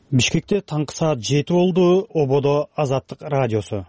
Бишкекте таңкы саат 7 болду. Ободо Азаттык радиосу.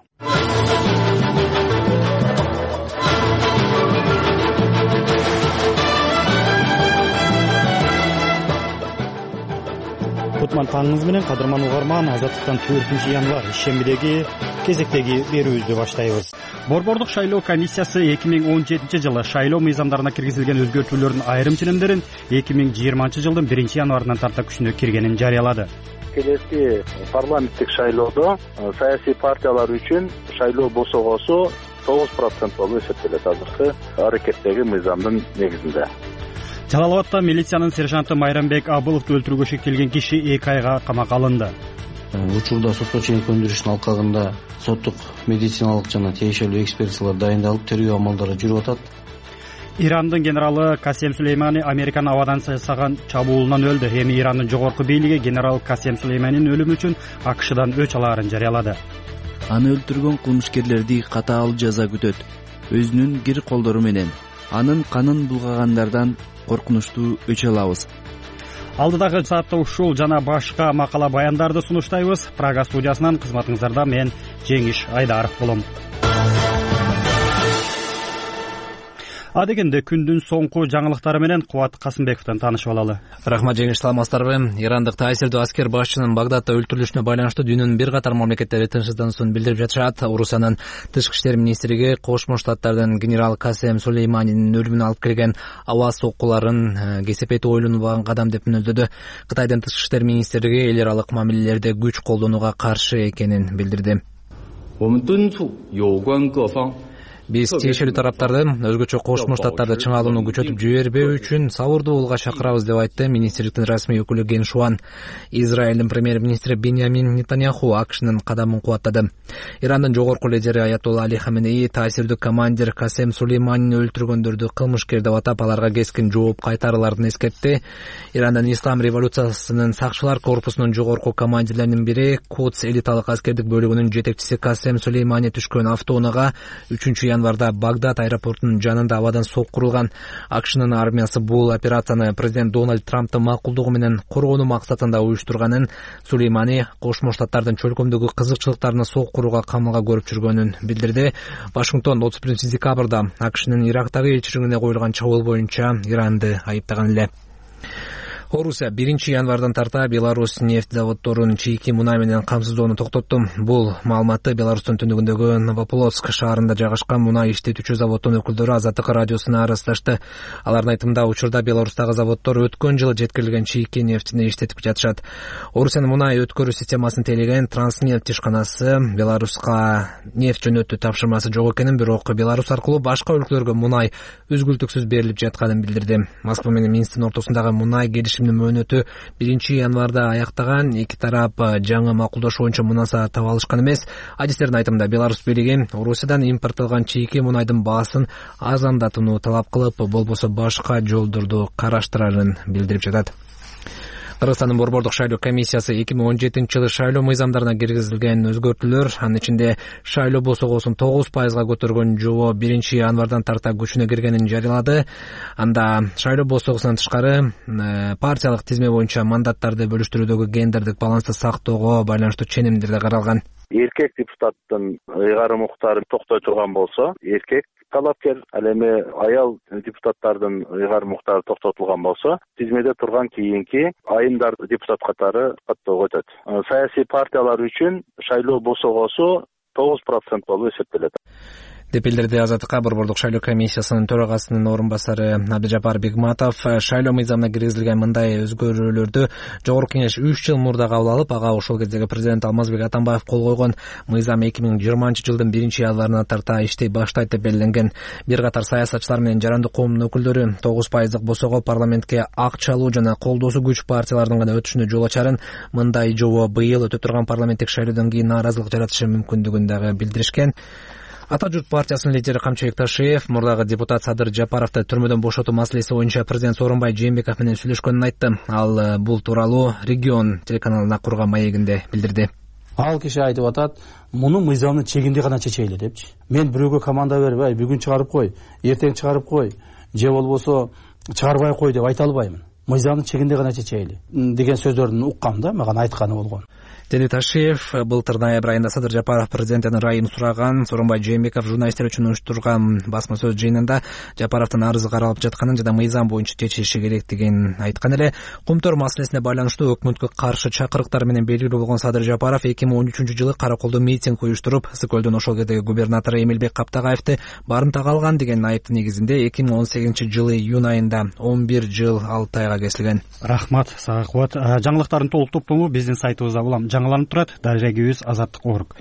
Кутман таңыңыз менен кадырман угарман, Азаттыктан 4 январ ишембидеги кезектеги берүүбүздү баштайбыз. Борбордук шайлоо комиссиясы 2017 жылы шайлоо мыйзамдарына киргизилген өзгөртүүлөрдүн айрым ченемдерин 2020 жылдын 1 январынан тарта күчүнө киргенин жарыялады. Келеси парламенттик шайлоодо саясий партиялар үчүн шайлоо босогосу 9% болуп эсептелет азыркы аракеттеги мыйзамдын негизинде. Жалал Абадта милициянын сержанты Майрамбек Абыловду өлтүрүүгө шектелген киши 2 айга камакка алынды. Учурда сотко чейин көндүрүштүн алкагында соттук медициналык жана тиешелүү экспертизалар дайындалып, тергөө амалдары жүрүп атат. Ирандын генералы Касем Сулеймани Американын абадан жасаган чабуулунан өлдү. Эми Ирандын жогорку бийлиги генерал Касем Сулейманинин өлүмү үчүн АКШдан өч алаарын жарыялады. Аны өлтүргөн кылмышкерлерди катаал жаза күтөт. Өзүнүн кир колдору менен анын канын булгагандардан коркунучтуу өч алабыз. Алдыдагы саатта ушул жана башка макала баяндарды сунуштайбыз. Прага студиясынан кызматыңыздарда мен Жеңиш Айдаров болом. Адегенде күндүн соңку жаңылыктары менен Кубат Касымбековдон таанышып алалы. Рахмат Жеңиш, саламатсыздарбы? Ирандык таасирдүү аскер башчынын Багдадда өлтүрүлүшүнө байланыштуу дүйнөнүн бир катар мамлекеттери тынчсыздансуун билдирип жатышат. Орусиянын тышкы иштер министрлиги Кошмо Штаттардын генерал Касем Сулейманинин өлүмүнө алып келген аба соккуларын кесепети ойлонбаган кадам деп мүнөздөдү. Кытайдын тышкы иштер министрлиги эл аралык мамилелерде күч колдонууга каршы экенин билдирди. Биз тиешелүү тараптарды өзгөчө Кошмо Штаттарды чыңалууну күчөтүп жибербөө үчүн сабырдуу болууга чакырабыз деп айтты министрликтин расмий өкүлү Ген Шуан. Израилдин премьер-министри Беньямин Нетаньяху АКШнын кадамын кубаттады. Ирандын жогорку лидери Аятолла Али Хаменеи таасирдүү командир Касем Сулейманин өлтүргөндөрдү кылмышкер деп атап, аларга кескин жооп кайтарыларын эскертти. Ирандын Ислам революциясынын сакчылар корпусунун жогорку командирлеринин бири Кудс элиталык аскердик бөлүгүнүн жетекчиси Касем Сулеймани түшкөн автоунаага 3 январда Багдад аэропортунун жанында абадан сок курулган. АКШнын армиясы бул операцияны президент Дональд Трамптын макулдугу менен коргонуу максатында уюштурганын, Сулеймани Кошмо Штаттардын чөлкөмдөгү кызыкчылыктарына сок курууга камалга көрүп жүргөнүн билдирди. Вашингтон 31 декабрда АКШнын Ирактагы элчилигине коюлган чабуул боюнча Иранды айыптаган эле. Орусия 1 январдан тарта Беларусь нефть заводдорун чийки мунай менен камсыздоону токтотту. Бул маалыматты Беларустун түндүгүндөгү Новополоцк шаарында жайгашкан мунай иштетүүчү заводдун өкүлдөрү Азаттык радиосуна арыздашты. Алардын айтымында, учурда Беларустагы заводдор өткөн жылы жеткирилген чийки нефтини иштетип жатышат. Орусиянын мунай өткөрүү системасын тейлеген Транснефть ишканасы Беларуска нефть жөнөтүү тапшырмасы жок экенин, бирок Беларусь аркылуу башка өлкөлөргө мунай үзгүлтүксүз берилип жатканын билдирди. Москва менен Минсктин ортосундагы мунай мөөнөтү 1 январда аяктаган. Эки тарап жаңы макулдашуу боюнча мунаса таап алышкан эмес. Адистердин айтымында, Беларусь бийлиги Орусиядан импортталган чийки мунайдын баасын арзандатууну талап кылып, болбосо башка жолдорду караштырарын билдирип жатат. Кыргызстандын борбордук шайлоо комиссиясы 2017 жылы шайлоо мыйзамдарына киргизилген өзгөртүүлөр, анын ичинде шайлоо босогосун 9%га көтөргөн жобо 1 январдан тарта күчүнө киргенин жарыялады. Анда шайлоо босогосунан тышкары партиялык тизме боюнча мандаттарды бөлүштүрүүдөгү гендердик балансты сактоого байланыштуу ченемдер да каралган. Эркек депутаттын ыйгарым укуктарын токтой турган болсо, эркек талапкер, ал эми аял депутаттардын ыйгарым укуктары токтотулган болсо, тизмеде турган кийинки айымдар депутат катары каттоого өтөт. Саясий партиялар үчүн шайлоо босогосу 9% болуп эсептелет. деп билдирди Азаттыкка борбордук шайлоо комиссиясынын төрагасынын орун басары Абдыжапар Бегматов. Шайлоо мыйзамына киргизилген мындай өзгөрүүлөрдү Жогорку кеңеш 3 жыл мурда кабыл алып, ага ошол кездеги президент Алмазбек Атамбаев кол койгон. Мыйзам 2020 жылдын 1 январына тарта иштей баштайт деп белгиленген. Бир катар саясатчылар менен жарандык коомдун өкүлдөрү 9% босого парламентке акчалуу жана колдоосу күч партиялардын гана өтүшүнө жол ачарын, мындай жобо быйыл өтүп турган парламенттик шайлоодон кийин нааразылык жаратышы мүмкүндүгүн дагы билдиришкен. Ата журт партиясынын лидери Камчыбек Ташиев мурдагы депутат Садыр Жапаровду түрмөдөн бошотуу маселеси боюнча президент Сооронбай Жээнбеков менен сүйлөшкөнүн айтты. Ал бул тууралуу Регион телеканалына курган маегинде билдирди. Ал киши айтып атат, муну мыйзамдын чегинде гана чечели депчи. Мен бирөөгө команда берип, бүгүн чыгарып кой, эртең чыгарып кой, же болбосо чыгарбай кой деп айта албаймын. мыйзамдын чегинде гана чечели деген сөздөрдүн уккам да, мага айтканы болгон. Деди Ташиев былтыр ноябрь айында Садыр Жапаров президенттин ырайын сураган. Сооронбай Жээнбеков журналисттер үчүн уюштурган басма сөз жыйынында Жапаровдун арызы каралып жатканын жана мыйзам боюнча чечилиши керектигин айткан эле. Кумтөр маселесине байланыштуу өкмөткө каршы чакырыктар менен белгилүү болгон Садыр Жапаров 2013-жылы Караколдо митинг уюштуруп, Ысык-Көлдүн ошол кездеги губернатору Эмилбек Каптагаевди барымтага алган деген айыптын негизинде 2018-жылы июнь айында 11 жыл 6 айга кесилген. Рахмат, сага кубат. Жаңылыктардын толук топтому биздин сайтыбызда улам жаңыланып турат. Дарегибиз Азаттык Орг.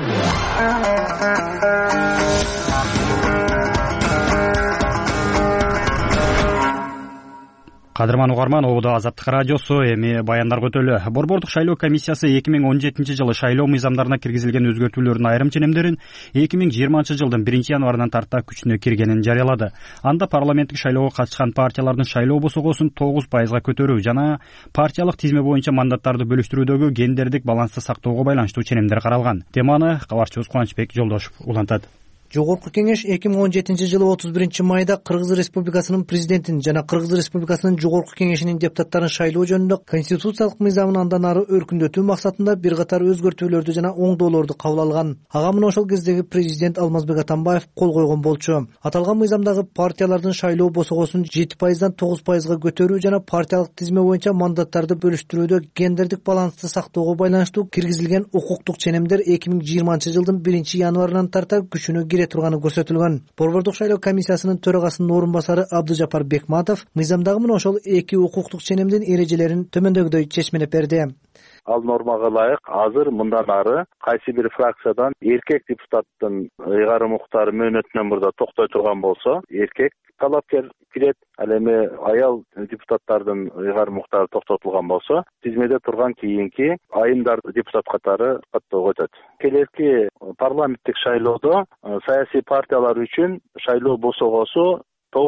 Кадырман угарман, ободо Азаттык радиосу, эми баяндар көтөлү. Борбордук шайлоо комиссиясы 2017-жылы шайлоо мыйзамдарына киргизилген өзгөртүүлөрдүн айрым ченемдерин 2020-жылдын 1-январынан тарта күчүнө киргенин жарыялады. Анда парламенттик шайлоого катышкан партиялардын шайлоо босогосун 9%га көтөрүү жана партиялык тизме боюнча мандаттарды бөлүштүрүүдөгү гендердик балансты сактоого байланыштуу ченемдер каралган. Теманы кабарчыбыз Кубанычбек Жолдошев улантат. Жогорку кеңеш 2017-жылы 31-майда Кыргыз Республикасынын президентин жана Кыргыз Республикасынын жогорку кеңешинин депутаттарын шайлоо жөнүндө конституциялык мыйзамын андан ары өркүндөтүү максатында бир катар өзгөртүүлөрдү жана оңдоолорду кабыл алган. Ага мына ошол кездеги президент Алмазбек Атамбаев кол койгон болчу. Аталган мыйзамдагы партиялардын шайлоо босогосун 7%дан 9%га көтөрүү жана партиялык тизме боюнча мандаттарды бөлүштүрүүдө гендердик балансты сактоого байланыштуу киргизилген укуктук ченемдер 2020-жылдын 1-январынан тарта күчүнө кире турганы көрсөтүлгөн. Борбордук шайлоо комиссиясынын төрагасынын орун басары Абдыжапар Бекматов мыйзамдагы мына ошол эки укуктук ченемдин эрежелерин төмөндөгүдөй чечмелеп берди. Ал нормага ылайык азыр мындан ары кайсы бир фракциядан эркек депутаттын ыйгарым укуктары мөөнөтүнөн мурда токтой турган болсо, эркек талапкер кирет. Ал эми аял депутаттардын ыйгарым укуктары токтотулган болсо, тизмеде турган кийинки айымдар депутат катары каттоого өтөт. Келерки парламенттик шайлоодо саясий партиялар үчүн шайлоо босогосу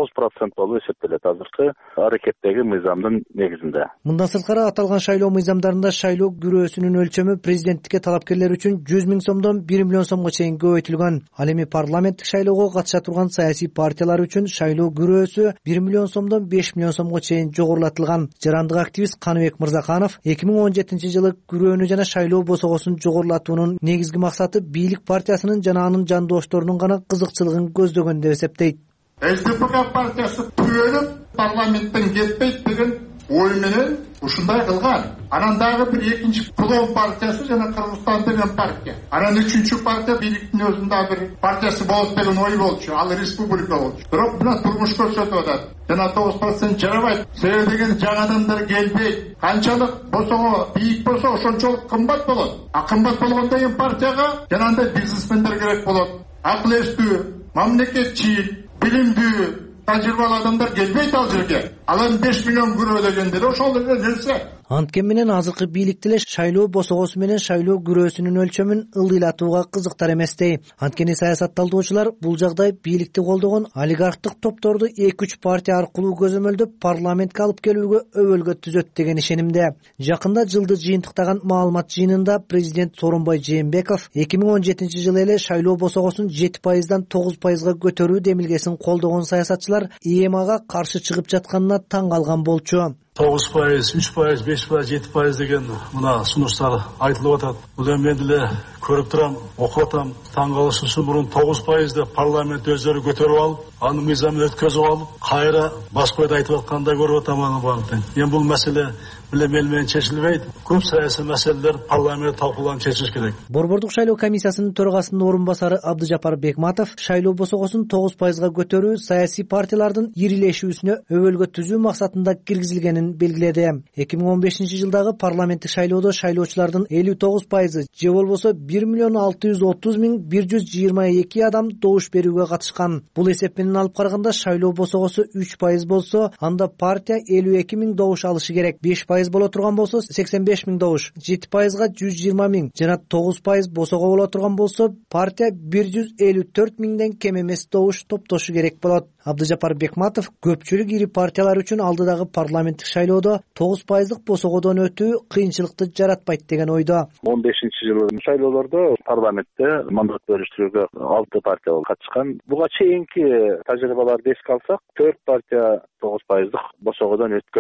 9% болуп эсептелет азыркы аракеттеги мыйзамдын негизинде. Мындан сырткары аталган шайлоо мыйзамдарында шайлоо күрөөсүнүн өлчөмү президенттикке талапкерлер үчүн 100 000 сомдон 1 миллион сомго чейин көбөйтүлгөн. Ал эми парламенттик шайлоого катыша турган саясий партиялар үчүн шайлоо күрөөсү 1 миллион сомдон 5 миллион сомго чейин жогорулатылган. Жарандык активист Каныбек Мырзаканов 2017-жылы күрөөнү жана шайлоо босогосун жогорулатуунун негизги максаты бийлик партиясынын жана анын жандошторунун гана кызыкчылыгын көздөгөн деп эсептейт. СДПК партиясы түгөлүп парламенттен кетпейт деген ой менен ушундай кылган. Анан дагы бир экинчи Плов партиясы жана Кыргызстан деген партия. Анан үчүнчү партия бийликтин өзүндө бир партиясы болот деген ой болчу. Ал республика болчу. Бирок мына турмуш көрсөтүп атат. Жана 9% жарабайт. Себеби деген жаңы адамдар келбейт. Канчалык босого бийик болсо ошончолук кымбат болот. А кымбат болгон деген партияга жанагындай бизнесмендер керек болот. Акыл эстүү, мамлекетчил, билимдүү, тажрыйбалуу адамдар келбейт ал жерге. Алар 5 миллион күрөө дегендер ошол эле нерсе. Анткени менен азыркы бийликти эле шайлоо босогосу менен шайлоо күрөөсүнүн өлчөмүн ылдыйлатууга кызыктар эместей. Анткени саясатталдоочулар бул жагдай бийликти колдогон олигархтык топторду 2-3 партия аркылуу көзөмөлдөп парламентке алып келүүгө өбөлгө түзөт деген ишенимде. Жакында жылды жыйынтыктаган маалымат жыйынында президент Сооронбай Жээнбеков 2017-жылы эле шайлоо босогосун 7%дан 9%га көтөрүү демилгесин колдогон саясатчылар ИЭМАга каршы чыгып жатканына таң калган болчу. 9%, 3%, 5%, 7% деген мына сунуштар айтылып атат. Бул эми мен деле көрүп турам, окуп атам. Таң калыш үчүн мурун 9% деп парламент өздөрү көтөрүп алып, аны мыйзамын өткөзүп алып, кайра башкойдо айтып аткандай көрүп атам аны баарын. Эми бул маселе менен чечилбейт. Көп саясий маселелер парламентте талкууланып чечилиш керек. Борбордук шайлоо комиссиясынын төрагасынын орун басары Абдыжапар Бекматов шайлоо босогосун 9%га көтөрүү саясий партиялардын ирилешүүсүнө өбөлгө түзүү максатында киргизилгенин белгиледи. 2015-жылдагы парламенттик шайлоодо шайлоочулардын 59% же болбосо 1,630,122 адам добуш берүүгө катышкан. Бул эсеп менен алып караганда шайлоо босогосу 3% болсо, анда партия 52,000 добуш алышы керек. 5% боло турган болсо 85,000 добуш, 7%га 120,000 жана 9% босого боло турган болсо партия 154,000ден кем эмес добуш топтошу керек болот. Абдыжапар Бекматов көпчүлүк ири партиялар үчүн алдыдагы парламенттик шайлоодо 9% босогодон өтүү кыйынчылыкты жаратпайт деген ойдо. 15-жылы шайлоолордо парламентте мандат бөлүштүрүүгө 6 партия катышкан. Буга чейинки тажрыйбаларды эске алсак, 4 партия 9% босогодон өткөн.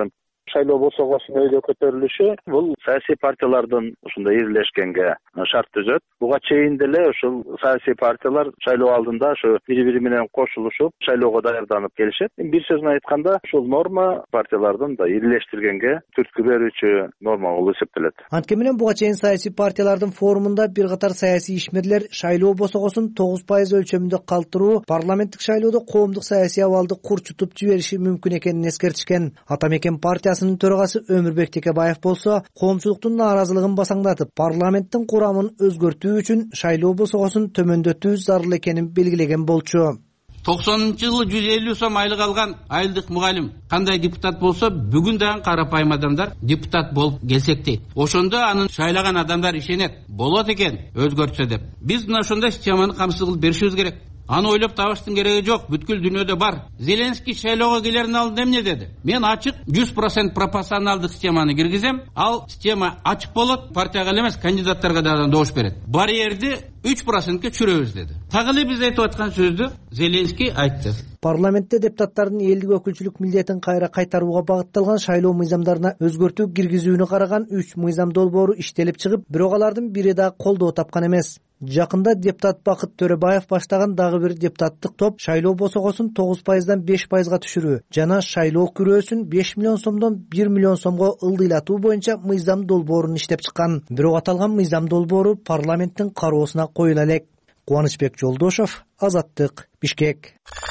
Шайлоо босогосунун өйдө көтөрүлүшү бул саясий партиялардын ушундай ирилешкенге шарт түзөт. Буга чейин деле ушул саясий партиялар шайлоо алдында ушу бири-бири менен кошулушуп шайлоого даярданып келишет. Бир сөз менен айтканда ушул норма партиялардын да ирилештиргенге түрткү берүүчү норма болуп эсептелет. Анткени менен буга чейин саясий партиялардын форумунда бир катар саясий ишмерлер шайлоо босогосун 9% өлчөмүндө калтыруу парламенттик шайлоодо коомдук саясий абалды курчутуп жибериши мүмкүн экенин эскертишкен. Ата мекен партиясынын төрагасы Өмүрбек Текебаев болсо, коомчулуктун нааразылыгын басаңдатып, парламенттин курамын өзгөртүү үчүн шайлоо босогосун төмөндөтүү зарыл экенин белгилеген болчу. 90-жылы 150 сом айлык алган айылдык мугалим кандай депутат болсо, бүгүн дагы карапайым адамдар депутат болуп келсекти. Ошондо анын шайлаган адамдар ишенет. Болот экен өзгөртсө деп. Биз мына ошондой системаны камсыз кылып беришибиз керек. Аны ойлоп табыштын кереги жок, бүткүл дүйнөдө бар. Зеленский шайлоого келердин алдында эмне деди? Мен ачык 100% пропорционалдык системаны киргизем. Ал система ачык болот, партияга эле эмес, кандидаттарга да добуш берет. Барьерди 3%ке түшүрөбүз деди. Так эле биз айтып аткан сөздү Зеленский айтты. Парламентте депутаттардын элдик өкүлчүлүк милдетин кайра кайтарууга багытталган шайлоо мыйзамдарына өзгөртүү киргизүүнү караган 3 мыйзам долбоору иштелип чыгып, бирок алардын бири да колдоо тапкан эмес. Жакында депутат Бакыт Төрөбаев баштаган дагы бир депутаттык топ шайлоо босогосун 9%дан 5%га түшүрүү жана шайлоо күрөөсүн 5 миллион сомдон 1 миллион сомго ылдыйлатуу боюнча мыйзам долбоорун иштеп чыккан. Бирок аталган мыйзам долбоору парламенттин кароосуна коюла элек. Кубанычбек Жолдошов, Азаттык, Бишкек.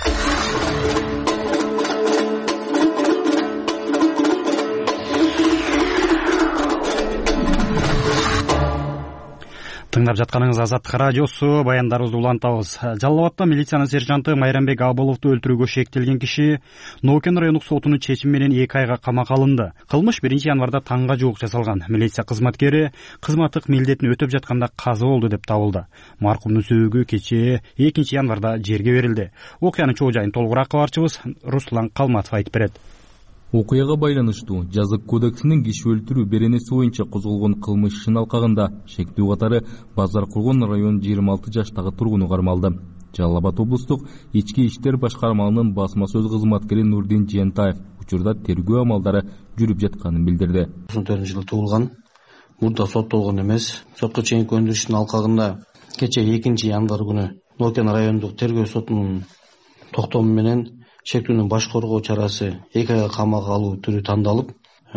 Тыңдап жатканыңыз Азаттык радиосу, баяндарыбызды улантабыз. Жалал Абадта милициянын сержанты Майрамбек Абыловду өлтүрүүгө шектелген киши Нокен райондук сотунун чечими менен 2 айга камакка алынды. Кылмыш 1-январда таңга жуук жасалган. Милиция кызматкери кызматтык милдетин өтөп жатканда каза болду деп табылды. Маркумдун сөөгү кечээ 2-январда жерге берилди. Окуянын чоо жайын толугураак кабарчыбыз Руслан Калматов айтып берет. Окуяга байланыштуу жазык кодексинин киши өлтүрүү беренеси боюнча козголгон кылмыш ишин алкагында шектүү катары Базар Кургон район 26 жаштагы тургуну кармалды. Жалал Абад облустук ички иштер башкармалынын басма сөз кызматкери Нурдин Жентаев учурда тергөө амалдары жүрүп жатканын билдирди. 2004-жылы туулган, мурда соттолгон эмес. Сотко чейинки өндүрүштүн алкагында кечээ 2-январ күнү Нокен райондук тергөө сотунун токтому менен шектүүнүн баш коргоо чарасы 2 айга камакка алуу түрү тандалып,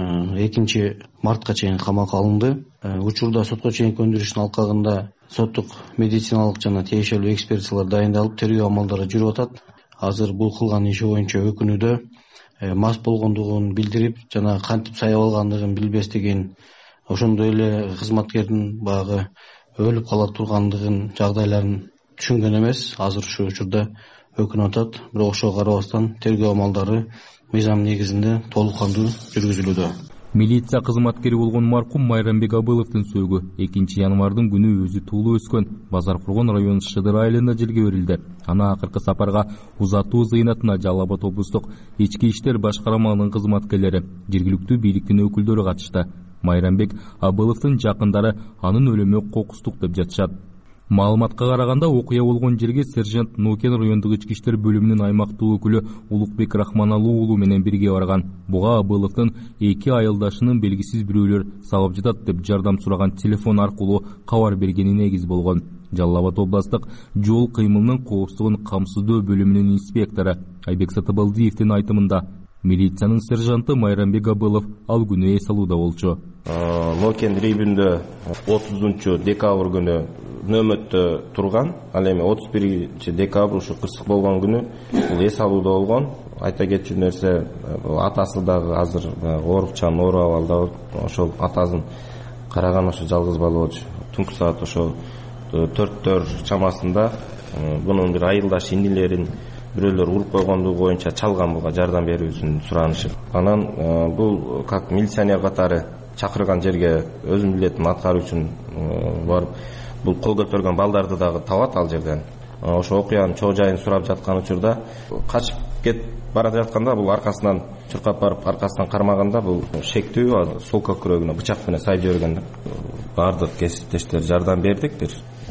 2-мартка чейин камакка алынды. Учурда сотко чейинки өндүрүштүн алкагында соттук медициналык жана тиешелүү экспертизалар дайындалып, тергөө амалдары жүрүп атат. Азыр бул кылган иши боюнча өкүнүүдө мас болгондугун билдирип жана кантип саяб алгандыгын билбестигин, ошондой эле кызматкердин багы өлүп кала тургандыгын жагдайларын түшүнгөн эмес. Азыр ушу учурда өкүнүп атат. Бирок ошого карабастан тергөө амалдары мыйзам негизинде толук кандуу жүргүзүлүүдө. Милиция кызматкери болгон маркум Майрамбек Абыловдун сөөгү 2-январдын күнү өзү туулуу өскөн Базар Кургон районунун Шыдыр айылында жерге берилди. Аны акыркы сапарга узатуу зыйнатына Жалал Абад облустук ички иштер башкармалынын кызматкерлери, жергиликтүү бийликтин өкүлдөрү катышты. Майрамбек Абыловдун жакындары анын өлүмүнө кокустук деп жатышат. Маалыматка караганда окуя болгон жерге сержант Нокен райондук ички иштер бөлүмүнүн аймактык өкүлү Улукбек Рахманалуу уулу менен бирге барган. Буга Абыловдун 2 айылдашынын белгисиз бирөөлөр сабап жатат деп жардам сураган телефон аркылуу кабар бергени негиз болгон. Жалал Абад областык жол кыймылынын коопсуздугун камсыздоо бөлүмүнүн инспектору Айбек Сатыбалдиевдин айтымында милициянын сержанты Майрамбек Абылов ал күнү эс алууда болчу. Нокен районунда 30-декабрь күнү нөмөттө турган. Ал эми 31 декабрь ушу кырсык болгон күнү бул эс алууда болгон. Айта кетчү нерсе, атасы дагы азыр оорукчан оор абалда. Ошол атасын караган ошо жалгыз бала болчу. Түнкү саат ошо 4 чамасында бунун бир айылдаш инилерин бирөөлөр уруп койгондугу боюнча чалган буга жардам берүүсүн суранышып. Анан бул как милиционер катары чакырган жерге өзүнүн милдетин аткаруу үчүн барып, бул кол көтөргөн балдарды дагы табат ал жерден. Ошо окуянын чоо жайын сурап жаткан учурда качып кетип бара жатканда бул аркасынан чуркап барып аркасынан кармаганда бул шектүү солка күрөгүнө бычак менен сайып жиберген. Бардык кесиптештер жардам бердик бир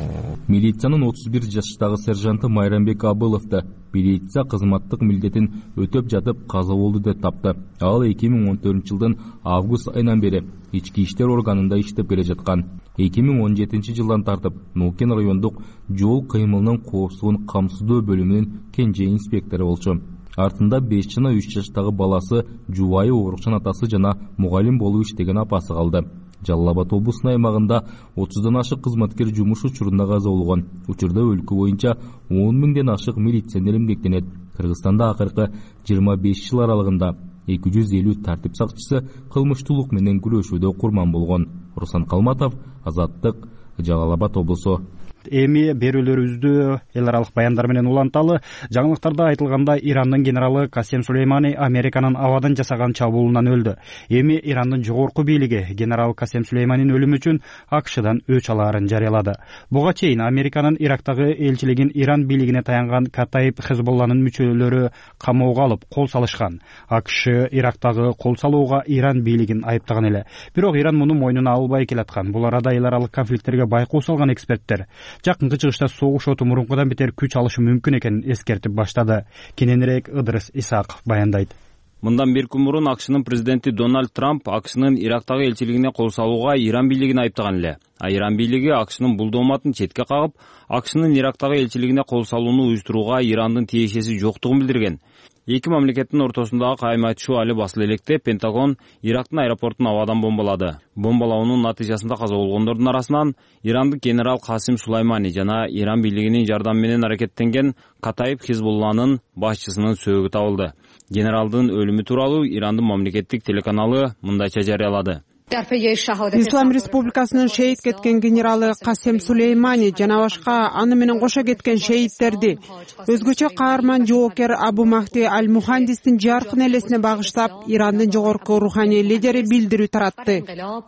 Милициянын 31 жаштагы сержанты Майрамбек Абыловду милиция кызматтык милдетин өтөп жатып каза болду деп тапты. Ал 2014-жылдын август айынан бери ички иштер органында иштеп келе жаткан. 2017-жылдан тартып Нукен райондук жол кыймылынын коопсуздугун камсыздоо бөлүмүнүн кенже инспектору болчу. Артында 5 жана 3 жаштагы баласы, жубайы оорукчан атасы жана мугалим болуп иштеген апасы калды. Жалал Абад облусунун аймагында 30дан ашык кызматкер жумуш учурунда каза болгон. Учурда өлкө боюнча 10 миңден ашык милиционер эмгектенет. Кыргызстанда акыркы 25 жыл аралыгында 250 тартип сакчысы кылмыштуулук менен күрөшүүдө курман болгон. Руслан Калматов, Азаттык, Жалал Абад облусу. Эми берүүлөрүбүздү эл аралык баяндар менен уланталы. Жаңылыктарда айтылгандай, Ирандын генералы Касем Сулеймани Американын абадан жасаган чабуулунан өлдү. Эми Ирандын жогорку бийлиги генерал Касем Сулейманин өлүмү үчүн АКШдан өч алаарын жарыялады. Буга чейин Американын Ирактагы элчилигин Иран бийлигине таянган Катаиб Хезболланын мүчөлөрү камоого алып кол салышкан. АКШ Ирактагы кол салууга Иран бийлигин айыптаган эле. Бирок Иран муну мойнуна албай келаткан. Бул арада эл аралык конфликттерге байкоо салган эксперттер жакынкы чыгышта согуш оту мурункудан бетер күч алышы мүмкүн экенин эскертип баштады. Кененирээк Ыдырыс Исаков баяндайт. Мындан бир күн мурун АКШнын президенти Дональд Трамп АКШнын Ирактагы элчилигине кол салууга Иран бийлигин айыптаган эле. Иран бийлиги АКШнын бул дооматын четке кагып, АКШнын Ирактагы элчилигине кол салууну уюштурууга Ирандын тиешеси жоктугун билдирген. Эки мамлекеттин ортосундагы кайым айтышуу али басыла электе Пентагон Ирактын аэропортун абадан бомбалады. Бомбалоонун натыйжасында каза болгондордун арасынан Ирандык генерал Касим Сулеймани жана Иран бийлигинин жардамы менен аракеттенген Катаиб Хезболланын башчысынын сөөгү табылды. Генералдын өлүмү тууралуу Ирандын мамлекеттик телеканалы мындайча жарыялады. Ислам Республикасынын шейит кеткен генералы Касем Сулеймани жана башка аны менен кошо кеткен шейиттерди өзгөчө каарман жоокер Абу Махди Аль-Мухандистин жаркын элесине багыштап Ирандын жогорку руханий лидери билдирүү таратты.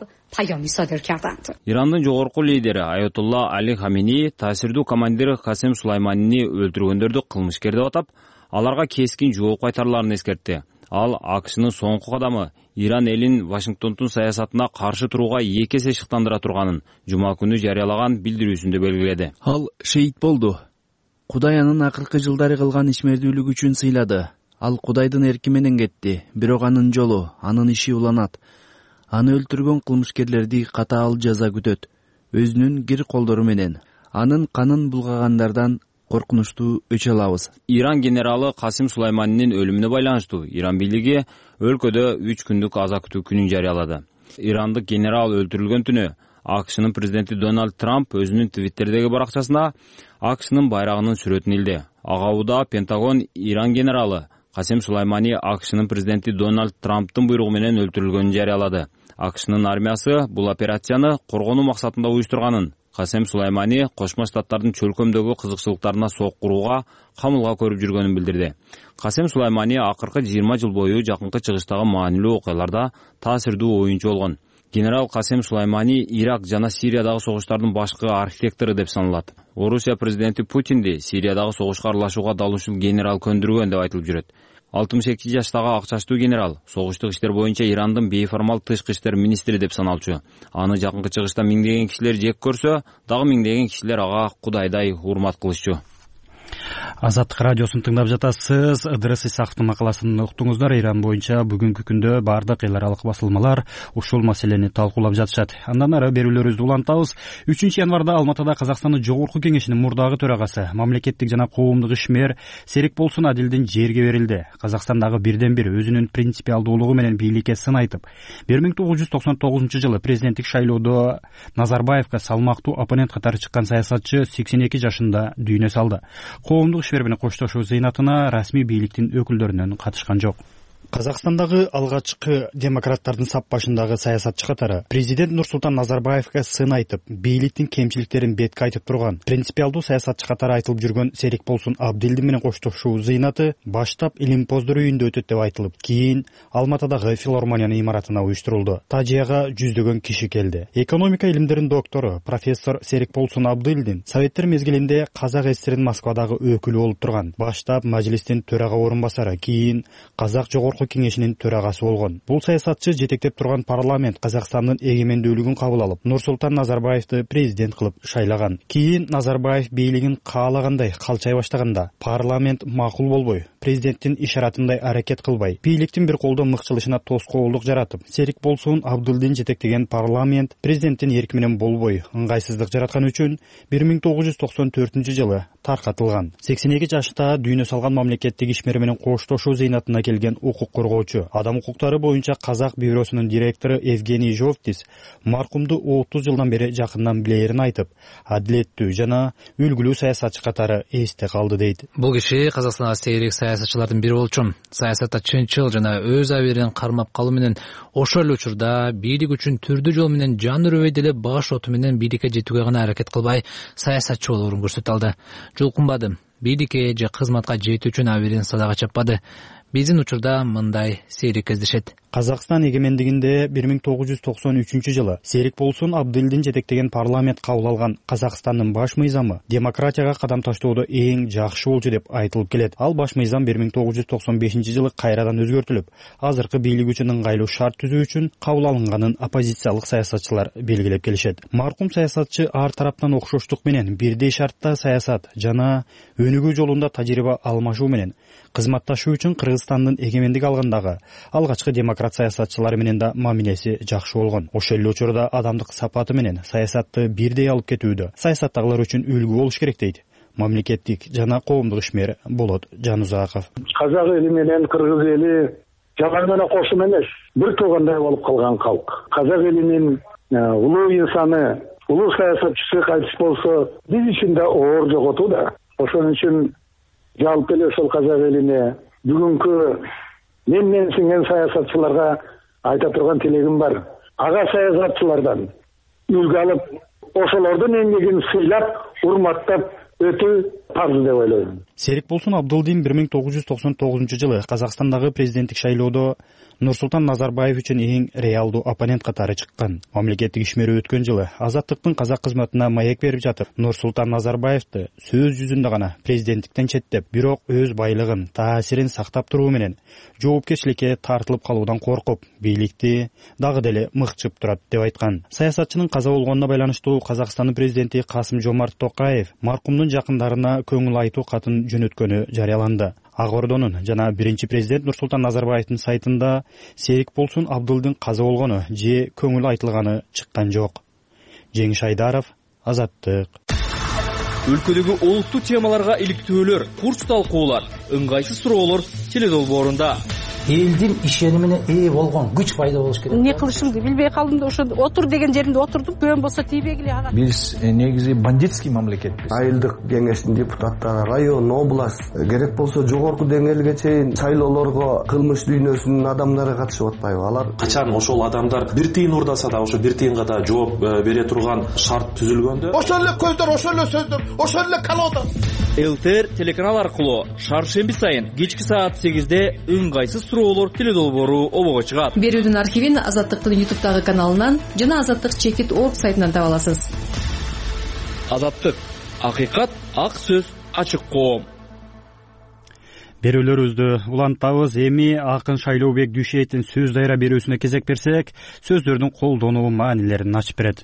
Ирандын жогорку лидери Аятулла Али Хамини таасирдүү командир Касем Сулейманини өлтүргөндөрдү кылмышкер деп атап, аларга кескин жооп кайтарларын эскертти. Ал АКШнын соңку кадамы Иран элин Вашингтондун саясатына каршы турууга эки эсе шыктандыра турганын жума күнү жарыялаган билдирүүсүндө белгиледи. Ал шейит болду. Кудай анын акыркы жылдары кылган ишмердүүлүгү үчүн сыйлады. Ал Кудайдын эрки менен кетти. Бирок анын жолу, анын иши уланат. Аны өлтүргөн кылмышкерлерди катаал жаза күтөт. Өзүнүн кир колдору менен. Анын канын булгагандардан коркунучтуу өч алабыз. Иран генералы Касим Сулейманинин өлүмүнө байланыштуу Иран бийлиги өлкөдө 3 күндүк аза күтүү күнүн жарыялады. Ирандык генерал өлтүрүлгөн түнү АКШнын президенти Дональд Трамп өзүнүн Твиттердеги баракчасына АКШнын байрагынын сүрөтүн илди. Ага убада Пентагон Иран генералы Касим Сулеймани АКШнын президенти Дональд Трамптын буйругу менен өлтүрүлгөнүн жарыялады. АКШнын армиясы бул операцияны коргонуу максатында уюштурганын, Касем Сулеймани Кошмо Штаттардын чөлкөмдөгү кызыкчылыктарына сок курууга камылга көрүп жүргөнүн билдирди. Касем Сулеймани акыркы 20 жыл бою жакынкы чыгыштагы маанилүү окуяларда таасирдүү оюнчу болгон. Генерал Касем Сулеймани Ирак жана Сириядагы согуштардын башкы архитектору деп саналат. Орусия президенти Путинди Сириядагы согушка аралашууга дал ушул генерал көндүргөн деп айтылып жүрөт. 62 жаштагы ак чачтуу генерал согуштук иштер боюнча Ирандын бейформал тышкы иштер министри деп саналчу. Аны жакынкы чыгышта миңдеген кишилер жек көрсө, дагы миңдеген кишилер ага кудайдай урмат кылышчу. Азаттык радиосун тыңдап жатасыз. Ыдырыс Исаковдун макаласын уктуңуздар. Иран боюнча бүгүнкү күндө бардык эл аралык басылмалар ушул маселени талкуулап жатышат. Андан ары берүүлөрүбүздү улантабыз. 3-январда Алматыда Казакстандын жогорку кеңешинин мурдагы төрагасы, мамлекеттик жана коомдук ишмер Серикболсун Адилдин жерге берилди. Казакстандагы бирден бир өзүнүн принципиалдуулугу менен бийликке сын айтып, 1999-жылы президенттик шайлоодо Назарбаевка салмактуу оппонент катары чыккан саясатчы 82 жашында дүйнө салды. Коомдук ишмер менен коштошуу зыйнатына расмий бийликтин өкүлдөрүнөн катышкан жок. Казакстандагы алгачкы демократтардын сап башындагы саясатчы катары президент Нурсултан Назарбаевка сын айтып, бийликтин кемчиликтерин бетке айтып турган принципиалдуу саясатчы катары айтылып жүргөн Серикболсун Абдилдин менен коштошуу зыйнаты баштап Илимпоздор үйүндө өтөт деп айтылып, кийин Алматыдагы филармониянын имаратына уюштурулду. Тажияга жүздөгөн киши келди. Экономика илимдеринин доктору профессор Серикболсун Абдилдин Советтер мезгилинде Казак ССРнин Москвадагы өкүлү болуп турган. Баштап мажлистин төрага орун басары, кийин Казак жогорку жогорку кеңешинин төрагасы болгон. Бул саясатчы жетектеп турган парламент Казакстандын эгемендүүлүгүн кабыл алып, Нурсултан Назарбаевди президент кылып шайлаган. Кийин Назарбаев бийлигин каалагандай калчай баштаганда парламент макул болбой, президенттин ишаратындай аракет кылбай, бийликтин бир колдо мыкчылышына тоскоолдук жаратып, Серик Болсун Абдулдин жетектеген парламент президенттин эрки менен болбой ыңгайсыздык жараткан үчүн 1994-жылы таркатылган. 82 жашта дүйнө салган мамлекеттик ишмери менен коштошуу зыйнатына келген укук коргоочу, адам укуктары боюнча Казак бюросунун директору Евгений Жовтис маркумду 30 жылдан бери жакындан билерин айтып, адилеттүү жана үлгүлүү саясатчы катары эсте калды дейт. Бул киши Казакстанда сейрек саясатчылардын бири болчу. Саясатта чынчыл жана өз абийирин кармап калуу менен ошол эле учурда бийлик үчүн түрдүү жол менен жан үрөбөй деле баш оту менен бийликке жетүүгө гана аракет кылбай, саясатчы болоорун көрсөтө алды. Жулкунбады. Бийликке же кызматка жетүү үчүн абийирин садага чаппады. Биздин учурда мындай сейрек кездешет. Казакстан эгемендигинде 1993-жылы Серик Болсун Абдулдин жетектеген парламент кабыл алган Казакстандын баш мыйзамы демократияга кадам таштоодо эң жакшы болчу деп айтылып келет. Ал баш мыйзам 1995-жылы кайрадан өзгөртүлүп, азыркы бийлик үчүн ыңгайлуу шарт түзүү үчүн кабыл алынганын оппозициялык саясатчылар белгилеп келишет. Маркум саясатчы ар тараптан окшоштук менен бирдей шартта саясат жана өнүгүү жолунда тажрыйба алмашуу менен кызматташуу үчүн Кыргызстандын эгемендик алгандагы алгачкы демократ саясатчылары менен да мамилеси жакшы болгон. Ошол эле учурда адамдык сапаты менен саясатты бирдей алып кетүүдө саясаттагылар үчүн үлгү болуш керек дейт мамлекеттик жана коомдук ишмер Болот Жанузаков. Казак эли менен кыргыз эли жаман менен кошум эмес, бир туугандай болуп калган калк. Казак элинин улуу инсаны, улуу саясатчысы кайтыш болсо, биз үчүн да оор жоготуу да. Ошон үчүн жалпы эле ошол казак элине бүгүнкү мен сиңген саясатчыларга айта турган тилегим бар. Ага саясатчылардан үлгү алып, ошолордун эмгегин сыйлап, урматтап өтүү парыз деп ойлойм. Серик Болсун Абдулдин 1999-жылы Казакстандагы президенттик шайлоодо Нурсултан Назарбаев үчүн эң реалдуу оппонент катары чыккан. Мамлекеттик ишмери өткөн жылы Азаттыктын казак кызматына маек берип жатып, Нурсултан Назарбаевди сөз жүзүндө гана президенттиктен четтеп, бирок өз байлыгын, таасирин сактап туруу менен жоопкерчиликке тартылып калуудан коркуп, бийликти дагы деле мыкчып турат деп айткан. Саясатчынын каза болгонуна байланыштуу Казакстандын президенти Касым-Жомарт Токаев маркумдун жакындарына көңүл айтуу катын жөнөткөнү жарыяланды. Ак Ордонун жана биринчи президент Нурсултан Назарбаевдин сайтында Серик Болсун Абдулдин каза болгону же көңүл айтылганы чыккан жок. Жеңиш Айдаров, Азаттык. Өлкөдөгү олуттуу темаларга иликтөөлөр, курс талкуулар, ыңгайсыз суроолор теледолбоорунда. Элдин ишенимине ээ болгон күч пайда болуш керек. Не кылышымды билбей калдым да ошо отур деген жеримде отурдум. Көн болсо тийбегиле ага. Биз негизи бандитский мамлекетпиз. Айылдык кеңештин депутаттары, район, область, керек болсо жогорку деңгээлге чейин шайлоолорго кылмыш дүйнөсүнүн адамдары катышып атпайбы? Алар качан ошол адамдар бир тыйын урдаса да ошо бир тыйынга да жооп бере турган шарт түзүлгөндө, ошол эле көздөр, ошол эле сөздөр, ошол эле колода. ЛТР телеканал аркылуу шаршемби сайын кечки саат 8-де ыңгайсыз суроолор теледолбоору обого чыгат. Берүүдүн архивин Азаттыктын YouTube'дагы каналынан жана Азаттык Чекит.org сайтынан таба аласыз. Азаттык, акыйкат, ак сөз, ачык коом. Берүүлөрүбүздү улантабыз. Эми акын Шайлообек Дүйшеевдин сөз дайра берүүсүнө кезек берсек, сөздөрдүн колдонуу маанилерин ачып берет.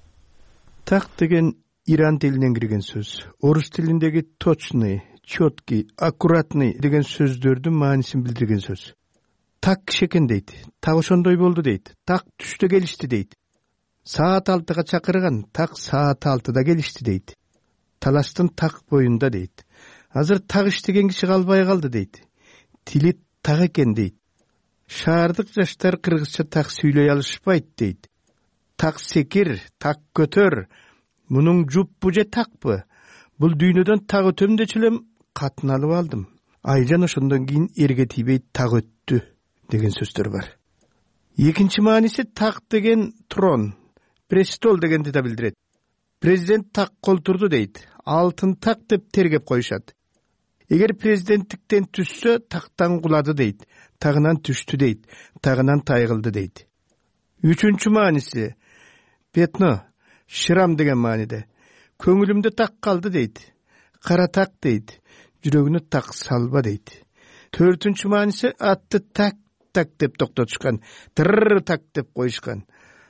Так деген Иран тилинен кирген сөз. Орус тилиндеги точный, четкий, аккуратный деген сөздөрдүн маанисин билдирген сөз. Так кишекен дейт. Так ошондой болду дейт. Так түштө келишти дейт. Саат 6-га чакырган, так саат 6-да келишти дейт. Талаштын так боюнда дейт. Азыр так иштеген киши калбай калды дейт. Тили так экен дейт. Шаардык жаштар кыргызча так сүйлөй алышпайт дейт. Так секир, так көтөр. Мунун жуппу же такпы? Бул дүйнөдөн так өтөм дечилем, катын алып алдым. Айжан ошондон кийин эрге тийбей так өттү деген сөздөр бар. Экинчи мааниси так деген трон, престол дегенди да билдирет. Президент так колтурду дейт. Алтын так деп тергеп коюшат. Эгер президенттиктен түссө, тактан кулады дейт. Тагынан түштү дейт. Тагынан тайгылды дейт. Үчүнчү мааниси петно, шырам деген мааниде. Көңүлүмдө так калды дейт. Кара так дейт. Жүрөгүнө так салба дейт. 4-үнчү мааниси атты так так деп токтотушкан, тыр так деп коюшкан.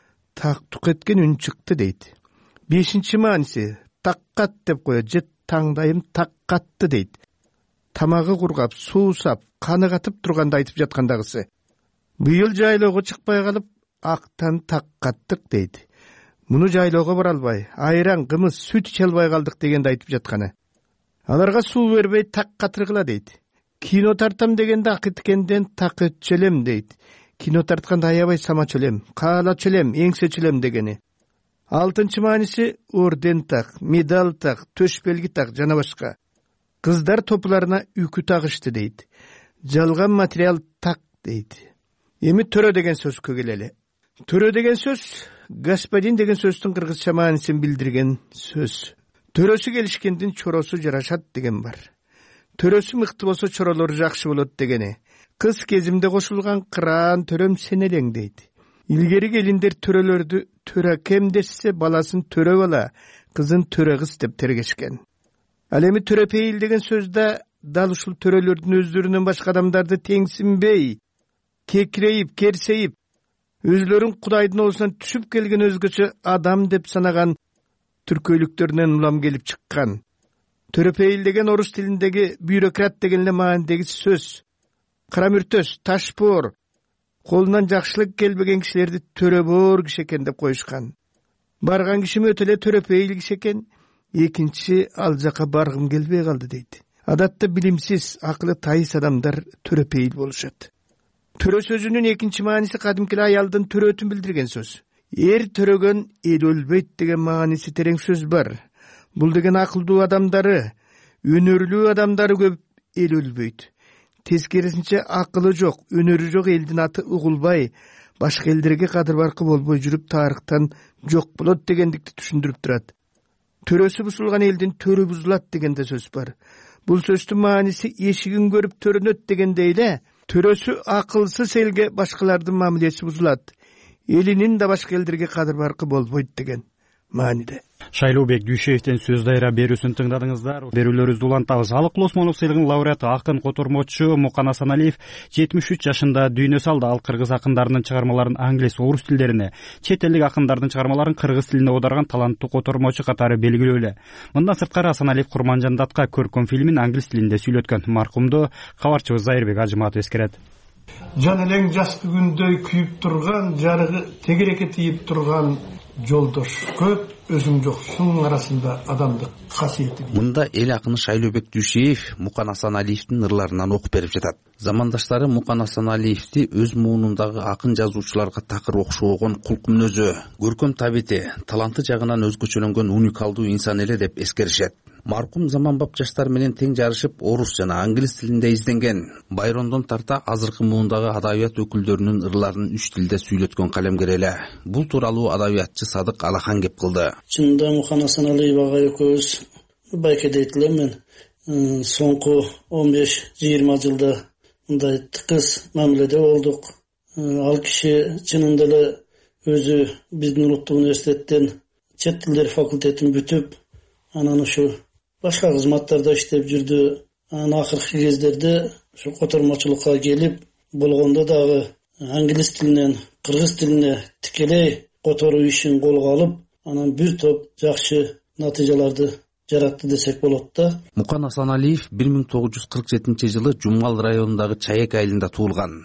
Так тук эткен үн чыкты дейт. 5-чи мааниси таккат деп коет же таңдайым так катты дейт. Тамагы кургап, суусап, каны катып турганда айтып жаткандагысы. Быйыл жайлоого чыкпай калып, актан так каттык дейт. Муну жайлоого бара албай, айран, кымыз, сүт иче албай калдык дегенде айтып жатканы. Аларга суу бербей так катыргыла дейт. Кино тартам дегенде акыткенден так өтчөлөм дейт. Кино тартканда аябай самачөлөм, каалачөлөм, эңсечөлөм дегени. 6-чы мааниси орден так, медаль так, төш белги так жана башка. Кыздар топуларына үкү тагышты дейт. Жалган материал так дейт. Эми төрө деген сөзгө келели. Төрө деген сөз господин деген сөздүн кыргызча маанисин билдирген сөз. Төрөсү келишкендин чоросу жарашат деген бар. Төрөсү мыкты болсо чоролору жакшы болот дегени. Кыз кезимде кошулган кыраан төрөм сен элең дейт. Илгери келиндер төрөлөрдү төрөкем десе баласын төрө бала, кызын төрө кыз деп тергешкен. Ал эми төрөпейил деген сөздө дал ушул төрөлөрдүн өздөрүнөн башка адамдарды теңсинбей, кекирейип, керсейип, өзлөрүн Кудайдын оозунан түшүп келген өзгөчө адам деп санаган түркөйлүктөрүнөн улам келип чыккан. Төрөпейил деген орус тилиндеги бюрократ деген эле маанидеги сөз. Карамүртөс, ташбоор, колунан жакшылык келбеген кишилерди төрөбоор киши экен деп коюшкан. Барган кишим өтө эле төрөпейил киши экен, экинчи ал жака баргым келбей калды дейт. Адатта билимсиз, акылы тайыс адамдар төрөпейил болушат. Төрө сөзүнүн экинчи мааниси кадимки аялдын төрөтүн билдирген сөз. Эр төрөгөн эл өлбөйт деген мааниси терең сөз бар. Бул деген акылдуу адамдары, өнөрлүү адамдары көп эл өлбөйт. Тескерисинче акылы жок, өнөрү жок элдин аты угулбай, башка элдерге кадыр баркы болбой жүрүп тарыхтан жок болот дегендикти түшүндүрүп турат. Төрөсү бузулган элдин төрү бузулат деген да сөз бар. Бул сөздүн мааниси эшигин көрүп төрөнөт дегендей эле, төрөсү акылсыз элге башкалардын мамилеси бузулат. Элинин да башка элдерге кадыр баркы болбойт деген мааниде. Шайлообек Дүйшеевден сөз дайра берүүсүн тыңдадыңыздар. Берүүлөрүбүздү улантабыз. Алык Лосмонов сыйлыгынын лауреаты акын котормочу Мукан Асаналиев 73 жашында дүйнө салды. Ал кыргыз акындарынын чыгармаларын англис, орус тилдерине, чет элдик акындардын чыгармаларын кыргыз тилине аударган таланттуу котормочу катары белгилүү эле. Мындан сырткары Асаналиев Курманжан Датка көркөм фильмин англис тилинде сүйлөткөн. Маркумду кабарчыбыз Зайырбек Ажыматов эскерет. Жан элең жазкы күндөй күйүп турган, жарыгы тегереке тийип турган жолдош көп, өзүң жоксуң арасында адамдык касиети. Мында эл акыны Шайлообек Дүйшеев Мукан Асаналиевдин ырларынан окуп берип жатат. Замандаштары Мукан Асаналиевди өз муунундагы акын жазуучуларга такыр окшогон кулк мүнөзү, көркөм табити, таланты жагынан өзгөчөлөнгөн уникалдуу инсан эле деп эскеришет. Маркум заманбап жаштар менен тең жарышып, орус жана англис тилинде изденген. Байрондон тарта азыркы муундагы адабият өкүлдөрүнүн ырларын 3 тилде сүйлөткөн калемгер эле. Бул тууралуу адабиятчы Садык Алахан кеп кылды. Чынында Мукан Асаналиев агай экөөбүз байке дейт элем мен. Соңку 15-20 жылда мындай тыкыз мамиледе болдук. Ал киши чынында эле өзү биздин улуттук университеттен чет тилдер факультетин бүтүп, анан ушу башка кызматтарда иштеп жүрдү. Анан акыркы кездерде ушу котормочулукка келип болгондо дагы англис тилинен кыргыз тилине тикелей которуу ишин колго алып, анан бир топ жакшы натыйжаларды жаратты десек болот да. Мукан Асаналиев 1947 жылы Жумгал районундагы Чаек айылында туулган.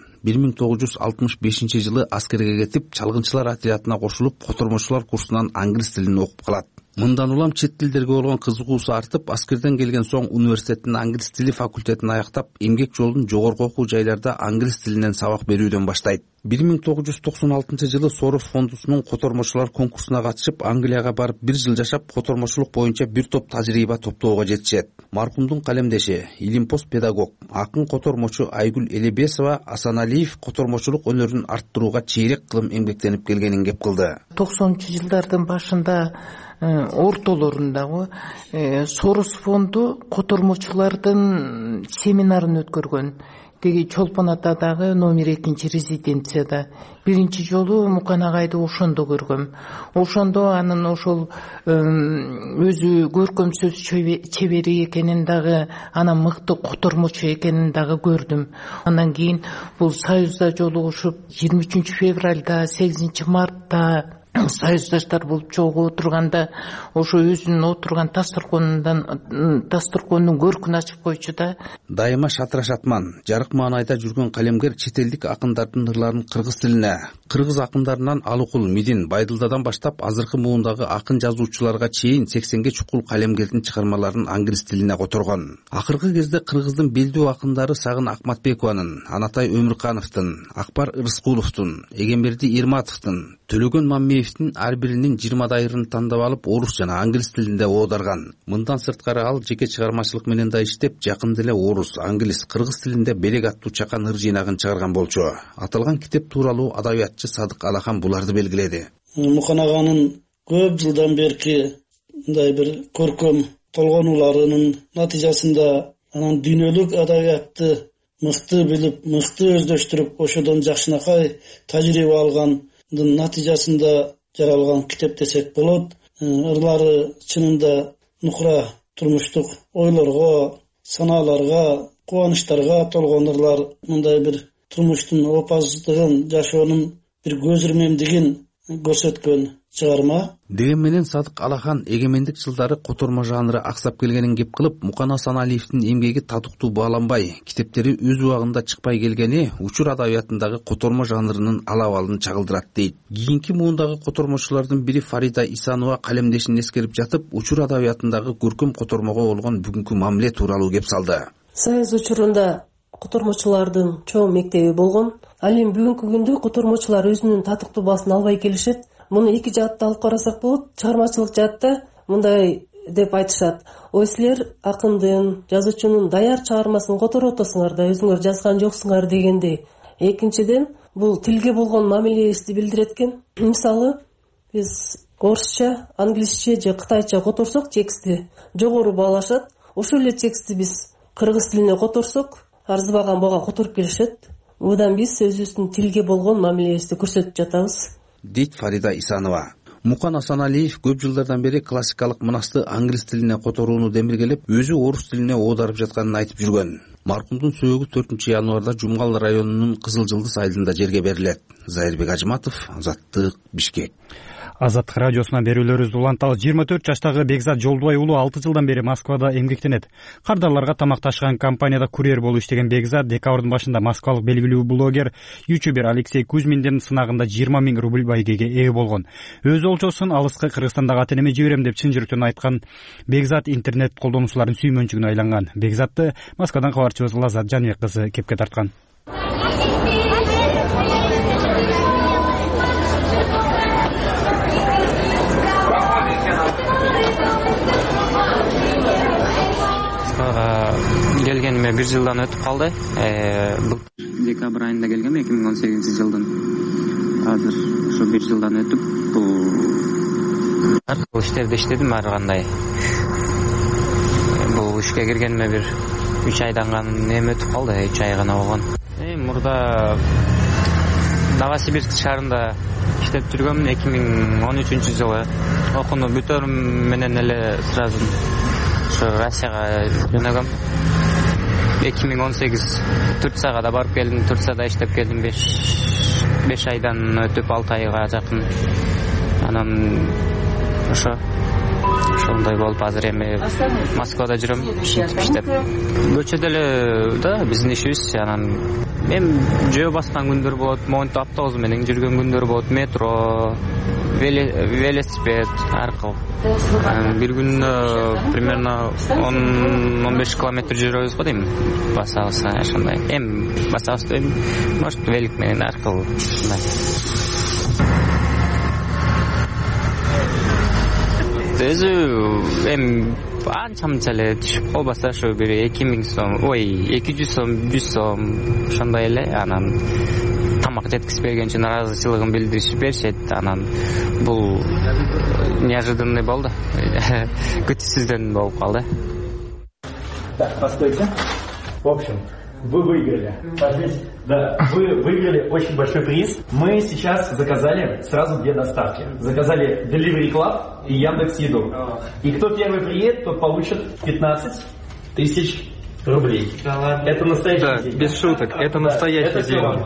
1965 жылы аскерге кетип, чалгынчылар отрядына кошулуп, котормочулар курсунан англис тилин окуп калат. Мындан улам чет тилдерге болгон кызыгуусу артып, аскерден келген соң университеттин англис тили факультетин аяктап, эмгек жолун жогорку окуу жайларда англис тилинен сабак берүүдөн баштайт. 1996 жылы Сорос фондусунун котормочулар конкурсуна катышып, Англияга барып 1 жыл жашап, котормочулук боюнча бир топ тажрыйба топтоого жетишет. Маркумдун калемдеши, илимпоз педагог, акын котормочу Айгүл Элебесова Асаналиев котормочулук өнөрүн арттырууга чейрек кылым эмгектенип келгенин кеп кылды. 90-жылдардын башында ортолорундагы Сорос фонду котормочулардын семинарын өткөргөн. тиги Чолпон атадагы номер 2 резиденцияда. Биринчи жолу Мукан агайды ошондо көргөм. Ошондо анын ошол өзү көркөм сөз чебери экенин дагы, анан мыкты котормочу экенин дагы көрдүм. Андан кийин бул Союзда жолугушуп 23 февралда, 8 мартта союздаштар болуп чогуу отурганда ошо өзүнүн отурган дасторконунун көркүн ачып койчу да. Дайыма шатырашатман, жарык маанайда жүргөн калемгер чет элдик акындардын ырларын кыргыз тилине, кыргыз акындарынан Алыкул Мидин, Байдылдадан баштап азыркы муундагы акын жазуучуларга чейин 80ге чукул калемгердин чыгармаларын англис тилине которгон. Акыркы кезде кыргыздын белдүү акындары Сагын Акматбекованын, Анатай Өмүркановдун, Акбар Ырыскуловдун, Эгемберди Ирматовдун, Төлөгөн Маммеевдин ар биринин 20 дайырын тандап алып, орус жана англис тилинде оодарган. Мындан сырткары ал жеке чыгармачылык менен да иштеп, жакын деле орус, англис, кыргыз тилинде Белек аттуу чакан ыр жыйнагын чыгарган болчу. Аталган китеп тууралуу адабиятчы Садык Алахан буларды белгиледи. Мукан аганын көп жылдан берки мындай бир көркөм толгонуларынын натыйжасында анан дүйнөлүк адабиятты мыкты билип, мыкты өздөштүрүп, ошодон жакшынакай тажрыйба алгандын натыйжасында жаралган китеп десек болот. Ырлары чынында нукра турмуштук ойлорго, санааларга, кубанычтарга толгон ырлар, мындай бир турмуштун опаздыгын, жашоонун бир көзүрмемдигин көрсөткөн чыгарма. Деген менен Садык Алахан эгемендик жылдары котормо жанры аксап келгенин кеп кылып, Мукан Асаналиевдин эмгеги татыктуу бааланбай, китептери өз убагында чыкпай келгени учур адабиятындагы котормо жанрынын алабалын чагылдырат дейт. Кийинки муундагы котормочулардын бири Фарида Исанова калемдешин эскерип жатып, учур адабиятындагы көркөм котормого болгон бүгүнкү мамиле тууралуу кеп салды. Союз учурунда котормочулардын чоң мектеби болгон. Ал эми бүгүнкү күндө котормочулар өзүнүн татыктуу баасын албай келишет. Муну эки жаатта алып карасак болот. Чыгармачылык жаатта мындай деп айтышат: ой силер акындын, жазуучунун даяр чыгармасын которуп отосуңар да өзүңөр жазган жоксуңар дегендей. Экинчиден, бул тилге болгон мамилебизди билдирет экен. Мисалы, биз орусча, англисче же кытайча которсок текстти жогору баалашат. Ошол эле текстти биз кыргыз тилине которсок, арзыбаган бага которуп келишет. Мындан биз өзүбүздүн тилге болгон мамилебизди көрсөтүп жатабыз, дейт Фарида Исанова. Мукан Асаналиев көп жылдардан бери классикалык мынасты англис тилине которууну демилгелеп, өзү орус тилине оодарып жатканын айтып жүргөн. Маркумдун сөөгү 4 январда Жумгал районунун Кызыл Жылдыз айылында жерге берилет. Зайырбек Ажматов, Азаттык, Бишкек. Азаттык радиосуна берүүлөрүбүздү уланталы. 24 жаштагы Бекзат Жолдубай уулу 6 жылдан бери Москвада эмгектенет. Кардарларга тамак ташыган компанияда курьер болуп иштеген Бекзат декабрдын башында москвалык белгилүү блогер, ютубер Алексей Кузьминдин сынагында 20 000 рубль байгеге ээ болгон. Өз олчосун алыскы Кыргызстандагы ата-энеме жиберем деп чын жүрөктөн айткан Бекзат интернет колдонуучулардын сүймөнчүгүнө айланган. Бекзатты Москвадан кабарчыбыз Лазат Жаныбек кызы кепке тарткан. Келгениме 1 жылдан өтүп калды. Бул декабрь айында келгем 2018 жылдын. Азыр ушу 1 жылдан өтүп, бул иштерди иштедим ар кандай. Бул ишке киргениме бир 3 айдан эми өтүп калды, 3 ай гана болгон. Мурда Новосибирск шаарында иштеп жүргөм 2013 жылы. Окууну бүтөрүм менен эле сразу Россияга жөнөгөм. 2018 Турцияга да барып келдим, Турцияда иштеп келдим 5 айдан өтүп 6 айга жакын. Анан ошондой болуп азыр эми Москвада жүрөм, иштеп. Көчөдө эле да биздин ишибиз. Анан мен жөө баскан күндөр болот, монто автобус менен жүргөн күндөр болот, метро, велосипед аркылуу. Бир күнүнө примерно 10-15 километр жүрөбүз го дейм. Басабыз ошондой. Басабыз дейм, может велик менен аркылуу. Өзү анча эле түшүп калбаса ошо бир 2000 сом, 200 сом, 100 сом ошондой эле. Анан тамак жеткизип берген үчүн ыраазычылыгын билдирип беришет. Анан бул неожиданный болду. Күтүүсүздөн болуп калды. Так, постойте. В общем, Вы выиграли. Да, вы выиграли очень большой приз. Мы сейчас заказали сразу 2 доставки. Заказали Delivery Club и Яндекс.Еду. И кто первый приедет, тот получит 15 тысяч рублей. Да ладно. Это настоящий день. Без шуток, это настоящий день.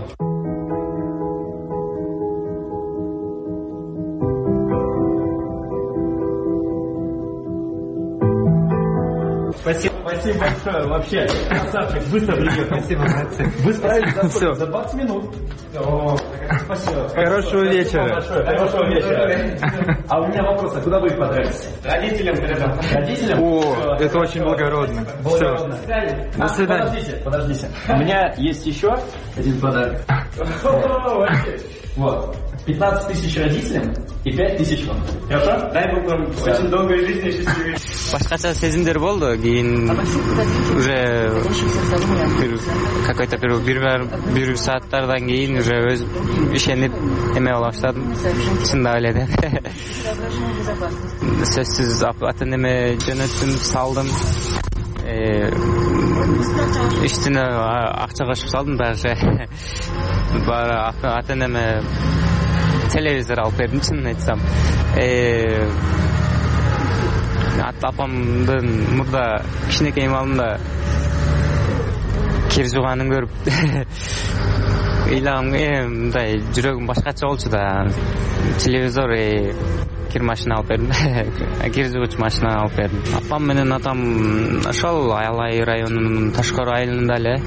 Спасибо большое, вообще, красавчик, быстро придет. Спасибо, вы справились за 20 минут. Спасибо. Хорошего вечера. Хорошего вечера. А у меня вопрос, а куда вы их потратите? Родителям передам. Родителям? О, это очень благородно. Все. До свидания. Подождите. У меня есть еще один подарок. Вот. 15 тысяч родителям и 5 тысяч вам. Хорошо? Дай Бог вам очень долгой жизни и счастливой. Башкача сезимдер болду, кийин уже какой-то бир сааттардан кийин уже өз ишенип эме боло баштадым. Чындап эле да. Сөзсүз ата энеме жөнөттүм, салдым. Үстүнө акча кошуп салдым дагы. Бара ата энеме телевизор алып бердим, чынын айтсам. Апамдын мурда кичинекей малында кир жуганын көрүп ыйлагам, мындай жүрөгүм башкача болчу да. Телевизор, кир машина алып бердим. Кир жугуч машина алып бердим. Апам менен атам ошол Аялай районунун Ташкор айылында эле.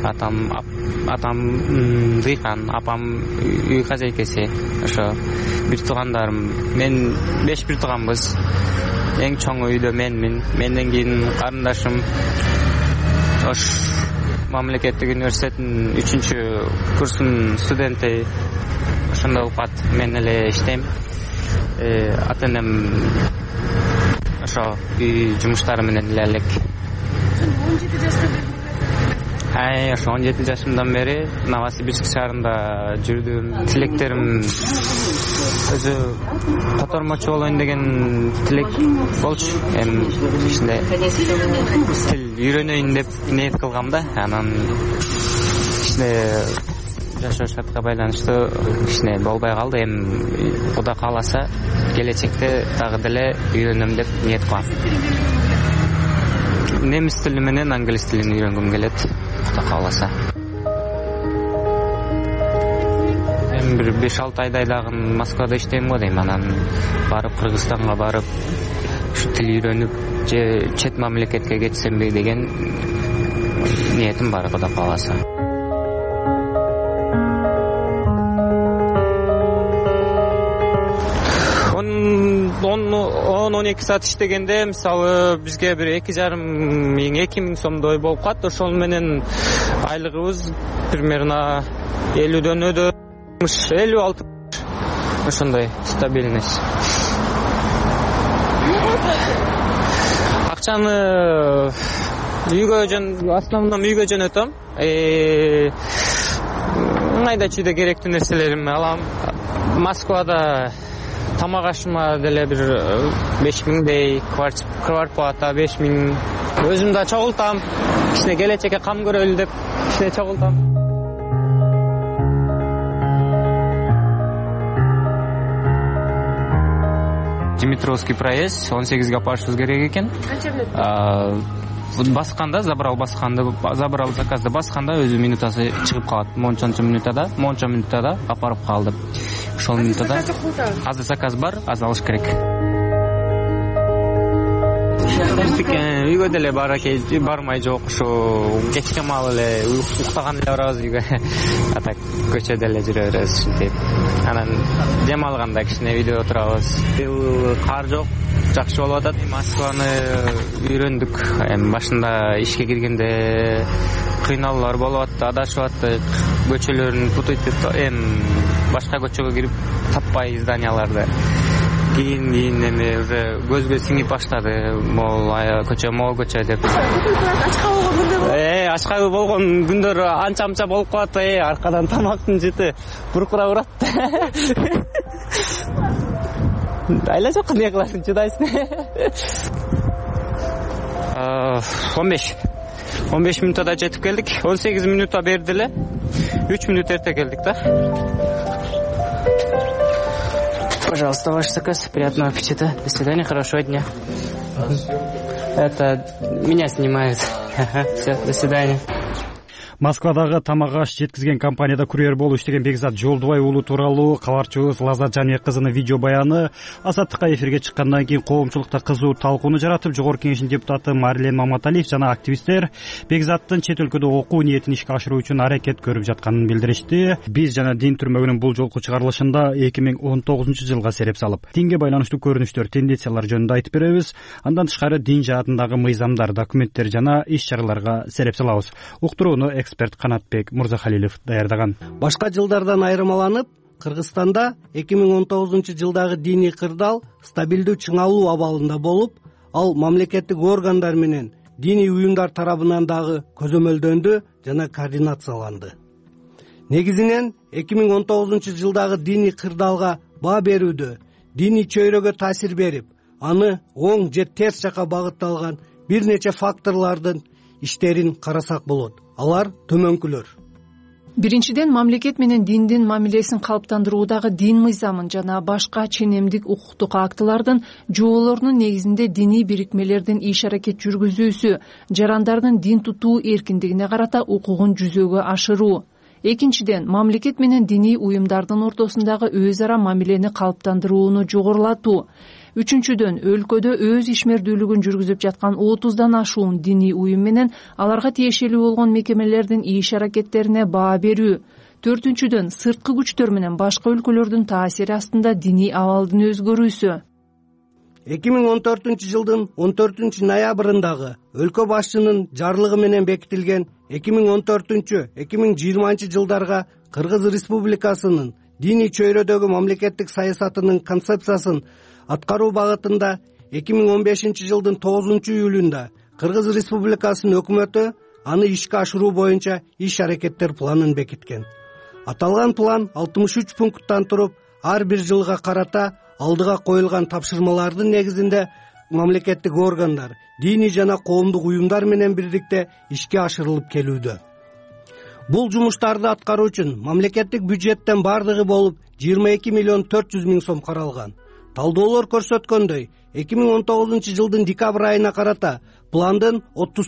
Атам дыйкан, апам үй хозяйкасы. Ошо бир туугандарым. Мен 5 бир тууганбыз. Эң чоң үйдө менмин. Менден кийин карындашым Ош мамлекеттик университетинин 3-курсунун студенти. Ошондо укат мен эле иштейм. Ата энем ошо үй жумуштары менен эле элек. 17 жашымдан бери Новосибирск шаарында жүрдүм. Тилектерим өзү котормочу болоюн деген тилек болчу. Эми ичинде тил үйрөнөйүн деп ниет кылгам да. Анан ичинде жашоо шартка байланыштуу кичине болбой калды. Эми Кудай кааласа келечекте дагы деле үйрөнөм деп ниет кылам. Немис тили менен англис тилин үйрөнгүм келет. Кудай кааласа. Эми бир 5-6 айдай дагы Москвада иштейм го дейм. Анан барып Кыргызстанга барып ушу тил үйрөнүп же чет мамлекетке кетсемби деген ниетим бар, Кудай кааласа. 10-12 саат иштегенде мисалы бизге бир 2,5-2 сомдой болуп калат. Ошол менен айлыгыбыз примерно 50дөн өдө 56 ошондой стабильность. Акчаны основном үйгө жөнөтөм. Ыңгайда чүйдө керектүү нерселеримди алам. Москвада тамак ашыма деле бир 5000дей, квартплата 5000. Өзүм да чогултам. Кичине келечекке кам көрөлү деп кичине чогултам. Димитровский проезд 18ге апарышыбыз керек экен. Басканда, забрал заказды басканда өзү минутасы чыгып калат. Монча минутада апарып калды. Ошол минутада азыр заказ бар, аз алыш керек. Үйгө деле бармай жок, ушу кечке маал эле уктаган эле барабыз үйгө. Атак көчөдө эле жүрө беребиз ушинтип. Анан дем алганда кичине үйдө отурабыз. Быйыл кар жок, жакшы болуп атат. Москваны үйрөндүк. Башында ишке киргенде кыйналуулар болуп атты, адашып аттык. Көчөлөрүн путуйтуп, башка көчөгө кирип таппай зданияларды. Кийин эми уже көзгө сиңип баштады. Могул көчө деп. Ачка болгон күндөр анча болуп калат. Аркадан тамактын жыты буркурап урат. Айла жок, эмне кыласың, чыдайсың. 15 минутада жетип келдик. 18 минутта берди эле. 3 минут эрте келдик да. Пожалуйста, ваш заказ. Приятного аппетита. До свидания, хорошего дня. Это меня снимают. Все, до свидания. Москвадагы тамак аш жеткизген компанияда курьер болуп иштеген Бекзат Жолдубай уулу тууралуу кабарчыбыз Лаззат Жамиек кызынын видео баяны Азаттыкка эфирге чыккандан кийин коомчулукта кызуу талкууну жаратып, Жогорку Кеңештин депутаты Марлен Маматалиев жана активисттер Бекзаттын чет өлкөдө окуу ниетин ишке ашыруу үчүн аракет көрүп жатканын билдиришти. Биз жана дин түрмөгүнүн бул жолку чыгарылышында 2019-жылга сереп салып, динге байланыштуу көрүнүштөр, тенденциялар жөнүндө айтып беребиз. Андан тышкары дин жаатындагы мыйзамдар, документтер жана иш-чараларга сереп салабыз. Уктурууну эксперт Канатбек Мурзахалилов даярдаган. Башка жылдардан айырмаланып, Кыргызстанда 2019-жылдагы диний кырдаал стабилдүү чыңалуу абалында болуп, ал мамлекеттик органдар менен диний уюмдар тарабынан дагы көзөмөлдөндү жана координацияланды. Негизинен 2019-жылдагы диний кырдаалга баа берүүдө диний чөйрөгө таасир берип, аны оң же терс жака багытталган бир нече факторлордун иштерин карасак болот. Алар төмөнкүлөр. Биринчиден, мамлекет менен диндин мамилесин калыптандыруудагы дин мыйзамын жана башка ченемдик укуктук актылардын жоболорунун негизинде диний бирикмелердин иш-аракет жүргүзүүсү, жарандардын дин тутуу эркиндигине карата укугун жүзөгө ашыруу. Экинчиден, мамлекет менен диний уюмдардын ортосундагы өз ара мамилени калыптандырууну жогорулатуу. Үчүнчүдөн, өлкөдө өз ишмердүүлүгүн жүргүзүп жаткан 30дан ашуун диний уюм менен аларга тиешелүү болгон мекемелердин иш-аракеттерине баа берүү. Төртүнчүдөн, сырткы күчтөр менен башка өлкөлөрдүн таасири астында диний абалдын өзгөрүүсү. 2014-жылдын 14-ноябрындагы өлкө башчынын жарлыгы менен бекитилген 2014-2020 жылдарга Кыргыз Республикасынын диний чөйрөдөгү мамлекеттик саясатынын концепциясын аткаруу багытында 2015 жылдын 9-июлунда Кыргыз Республикасынын өкмөтү аны ишке ашыруу боюнча иш-аракеттер планын бекиткен. Аталган план 63 пункттан туруп, ар бир жылга карата алдыга коюлган тапшырмалардын негизинде мамлекеттик органдар, диний жана коомдук уюмдар менен бирдикте ишке ашырылып келүүдө. Бул жумуштарды аткаруу үчүн мамлекеттик бюджеттен бардыгы болуп 22 миллион 400 миң сом каралган. Талдоолор көрсөткөндөй, 2019 жылдын декабрь айына карата пландын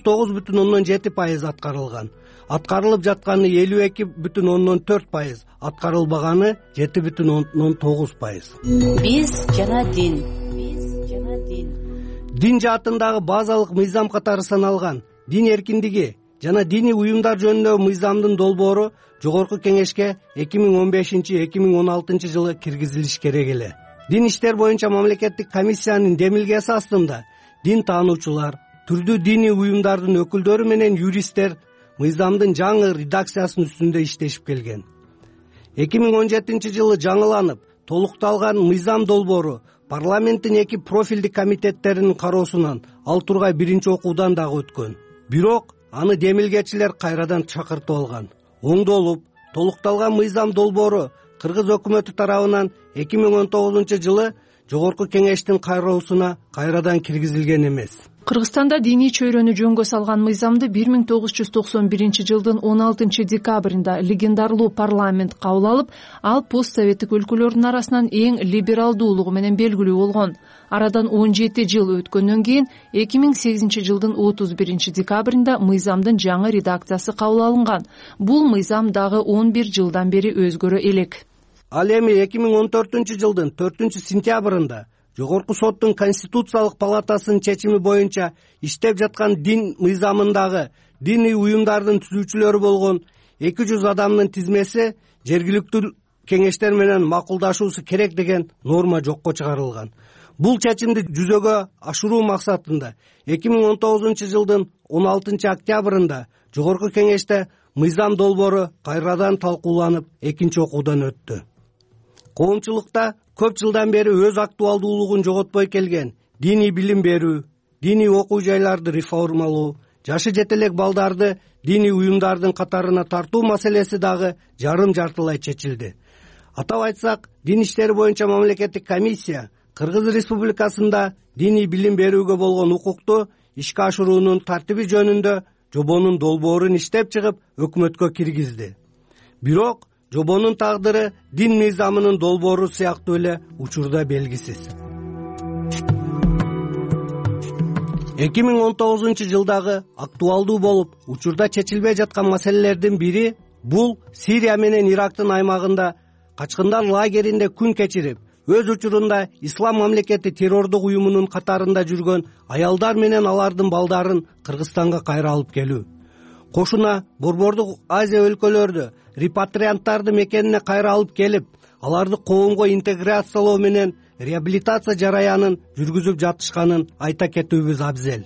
39,7% аткарылган. Аткарылып жатканы 52,4%, аткарылбаганы 7,9%. Биз жана дин. Дин жаатындагы базалык мыйзам катары саналган дин эркиндиги жана диний уюмдар жөнүндөгү мыйзамдын долбоору Жогорку Кеңешке 2015-2016 жылы киргизилиш керек эле. Дин иштер боюнча мамлекеттик комиссиянын демилгеси астында дин таануучулар, түрдүү диний уюмдардын өкүлдөрү менен юристтер мыйзамдын жаңы редакциясынын үстүндө иштешип келген. 2017 жылы жаңыланып, толукталган мыйзам долбоору парламенттин 2 профилдик комитеттеринин кароосунан ал тургай биринчи окуудан дагы өткөн. Бирок аны демилгечилер кайрадан чакыртып алган. Оңдолуп, толукталган мыйзам долбоору Кыргыз өкмөтү тарабынан 2019 жылы Жогорку Кеңештин кароосуна кайрадан киргизилген эмес. Кыргызстанда диний чөйрөнү жөнгө салган мыйзамды 1991 жылдын 16 декабрында легендарлуу парламент кабыл алып, ал постсоветтик өлкөлөрдүн арасынан эң либералдуулугу менен белгилүү болгон. Арадан 17 жыл өткөндөн кийин 2008 жылдын 31 декабрында мыйзамдын жаңы редакциясы кабыл алынган. Бул мыйзам дагы 11 жылдан бери өзгөрө элек. Ал эми 2014 жылдын 4 сентябрында Жогорку соттун Конституциялык палатасынын чечими боюнча иштеп жаткан дин мыйзамындагы диний уюмдардын түзүүчүлөрү болгон 200 адамдын тизмеси жергиликтүү кеңештер менен макулдашуусу керек деген норма жокко чыгарылган. Бул чечимди жүзөгө ашыруу максатында 2019 жылдын 16 октябрында Жогорку Кеңеште мыйзам долбоору кайрадан талкууланып, экинчи окуудан өттү. Коомчулукта көп жылдан бери өз актуалдуулугун жоготпой келген диний билим берүү, диний окуу жайларды реформалоо, жашы жете элек балдарды диний уюмдардын катарына тартуу маселеси дагы жарым-жартылай чечилди. Атап айтсак, дин иштери боюнча мамлекеттик комиссия Кыргыз Республикасында диний билим берүүгө болгон укукту ишке ашыруунун тартиби жөнүндө жобонун долбоорун иштеп чыгып өкмөткө киргизди. Бирок жобонун тагдыры дин мыйзамынын долбоору сыяктуу эле учурда белгисиз. 2019-жылдагы актуалдуу болуп учурда чечилбей жаткан маселелердин бири бул Сирия менен Ирактын аймагында качкындар лагеринде күн кечирип, өз учурунда Ислам мамлекети террордук уюмунун катарында жүргөн аялдар менен алардын балдарын Кыргызстанга кайра алып келүү. Кошуна Борбордук Азия өлкөлөрдө репатрианттарды мекенине кайра алып келип, аларды коомго интеграциялоо менен реабилитация жараянын жүргүзүп жатышканын айта кетүүбүз абзел.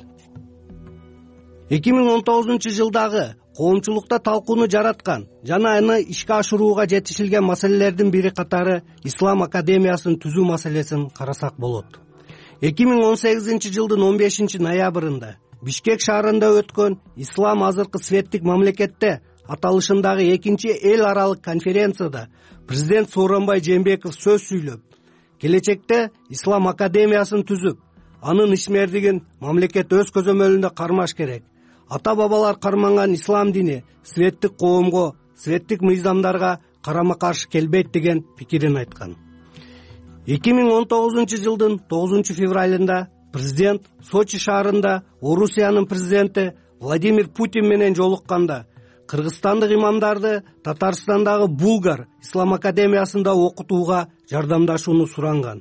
2019-жылдагы коомчулукта талкууну жараткан жана аны ишке ашырууга жетишилген маселелердин бири катары Ислам академиясын түзүү маселесин карасак болот. 2018-жылдын 15-ноябрында Бишкек шаарында өткөн Ислам азыркы светтик мамлекетте аталышындагы экинчи эл аралык конференцияда президент Сооронбай Жээнбеков сөз сүйлөп, келечекте Ислам академиясын түзүп, анын ишмердигин мамлекет өз көзөмөлүндө кармаш керек. Ата-бабалар карманган ислам дини светтик коомго, светтик мыйзамдарга карама-каршы келбейт деген пикирин айткан. 2019-жылдын 9-февралында президент Сочи шаарында Орусиянын президенти Владимир Путин менен жолукканда кыргызстандык имамдарды Татарстандагы Булгар Ислам академиясында окутууга жардамдашууну суранган.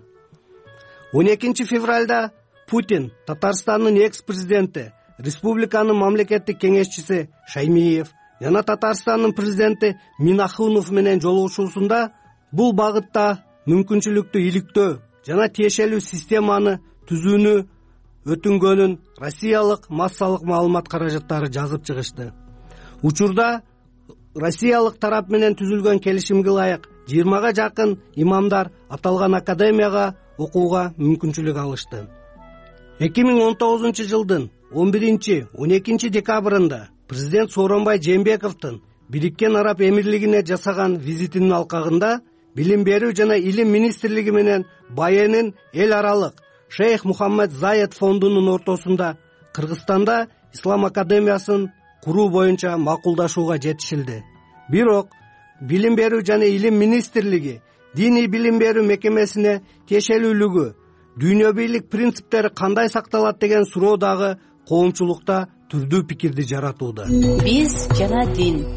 12-февралда Путин Татарстандын экс-президенти, республиканын мамлекеттик кеңешчиси Шаймиев жана Татарстандын президенти Минахунов менен жолугушуусунда бул багытта мүмкүнчүлүктү иликтөө жана тиешелүү системаны түзүүнү өтүнгөнүн Россиялык массалык маалымат каражаттары жазып чыгышты. Учурда Россиялык тарап менен түзүлгөн келишимге ылайык 20га жакын имамдар аталган академияга окууга мүмкүнчүлүк алышты. 2019-жылдын 11-12 декабрында президент Сооронбай Жээнбековдун Бириккен Араб Эмирлигине жасаган визитинин алкагында Билим берүү жана илим министрлиги менен Байенин эл аралык Шейх Мухаммед Заед фондунун ортосунда Кыргызстанда Ислам академиясын куруу боюнча макулдашууга жетишилди. Бирок Билим берүү жана илим министрлиги диний билим берүү мекемесине тиешелүүлүгү, дүйнө бийлик принциптери кандай сакталат деген суроо дагы коомчулукта түрдүү пикирди жаратууда. Биз жана дин.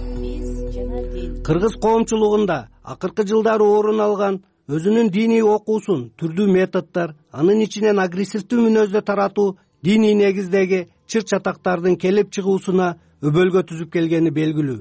Кыргыз коомчулугунда акыркы жылдары орун алган өзүнүн диний окуусун түрдүү методдор, анын ичинен агрессивдүү мүнөздө таратуу диний негиздеги чыр-чатактардын келип чыгуусуна өбөлгө түзүп келгени белгилүү.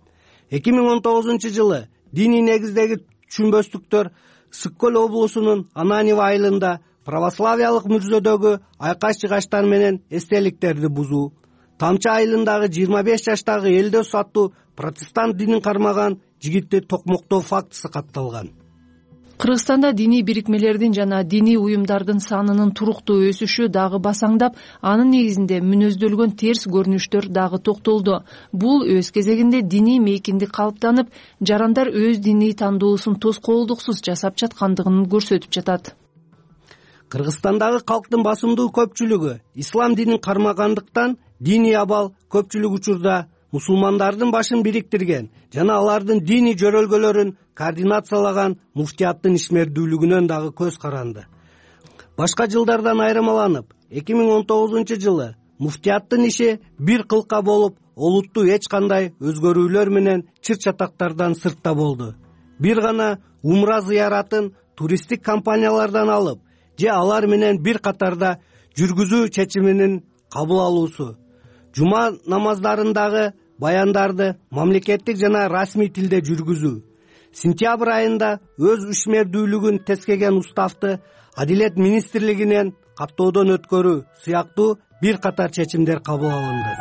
2019-жылы диний негиздеги түшүнбөстүктөр Сыккөл облусунун Ананево айылында православиялык мүрзөдөгү айкаш-жыгачтар менен эстеликтерди бузуу, Тамчы айылындагы 25 жаштагы Элдөс аттуу протестант динин кармаган жигитти токмоктоо фактысы катталган. Кыргызстанда диний бирикмелердин жана диний уюмдардын санынын туруктуу өсүшү дагы басаңдап, анын негизинде мүнөздөлгөн терс көрүнүштөр дагы токтолду. Бул өз кезегинде диний мейкиндик калыптанып, жарандар өз диний тандоосун тоскоолдуксуз жасап жаткандыгын көрсөтүп жатат. Кыргызстандагы калктын басымдуу көпчүлүгү ислам динин кармагандыктан диний абал көпчүлүк учурда мусулмандардын башын бириктирген жана алардын диний жөрөлгөлөрүн координациялаган муфтияттын ишмердүүлүгүнөн дагы көз каранды. Башка жылдардан айырмаланып, 2019-жылы муфтияттын иши бир кылка болуп, олуттуу эч кандай өзгөрүүлөр менен чыр-чатактардан сыртта болду. Бир гана умра зыяратын туристтик компаниялардан алып, же алар менен бир катарда жүргүзүү чечиминин кабыл алуусу, жума намаздарындагы баяндарды мамлекеттик жана расмий тилде жүргүзүү, сентябрь айында өз ишмердүүлүгүн тескеген уставты Адилет министрлигинен каттоодон өткөрүү сыяктуу бир катар чечимдер кабыл алынды.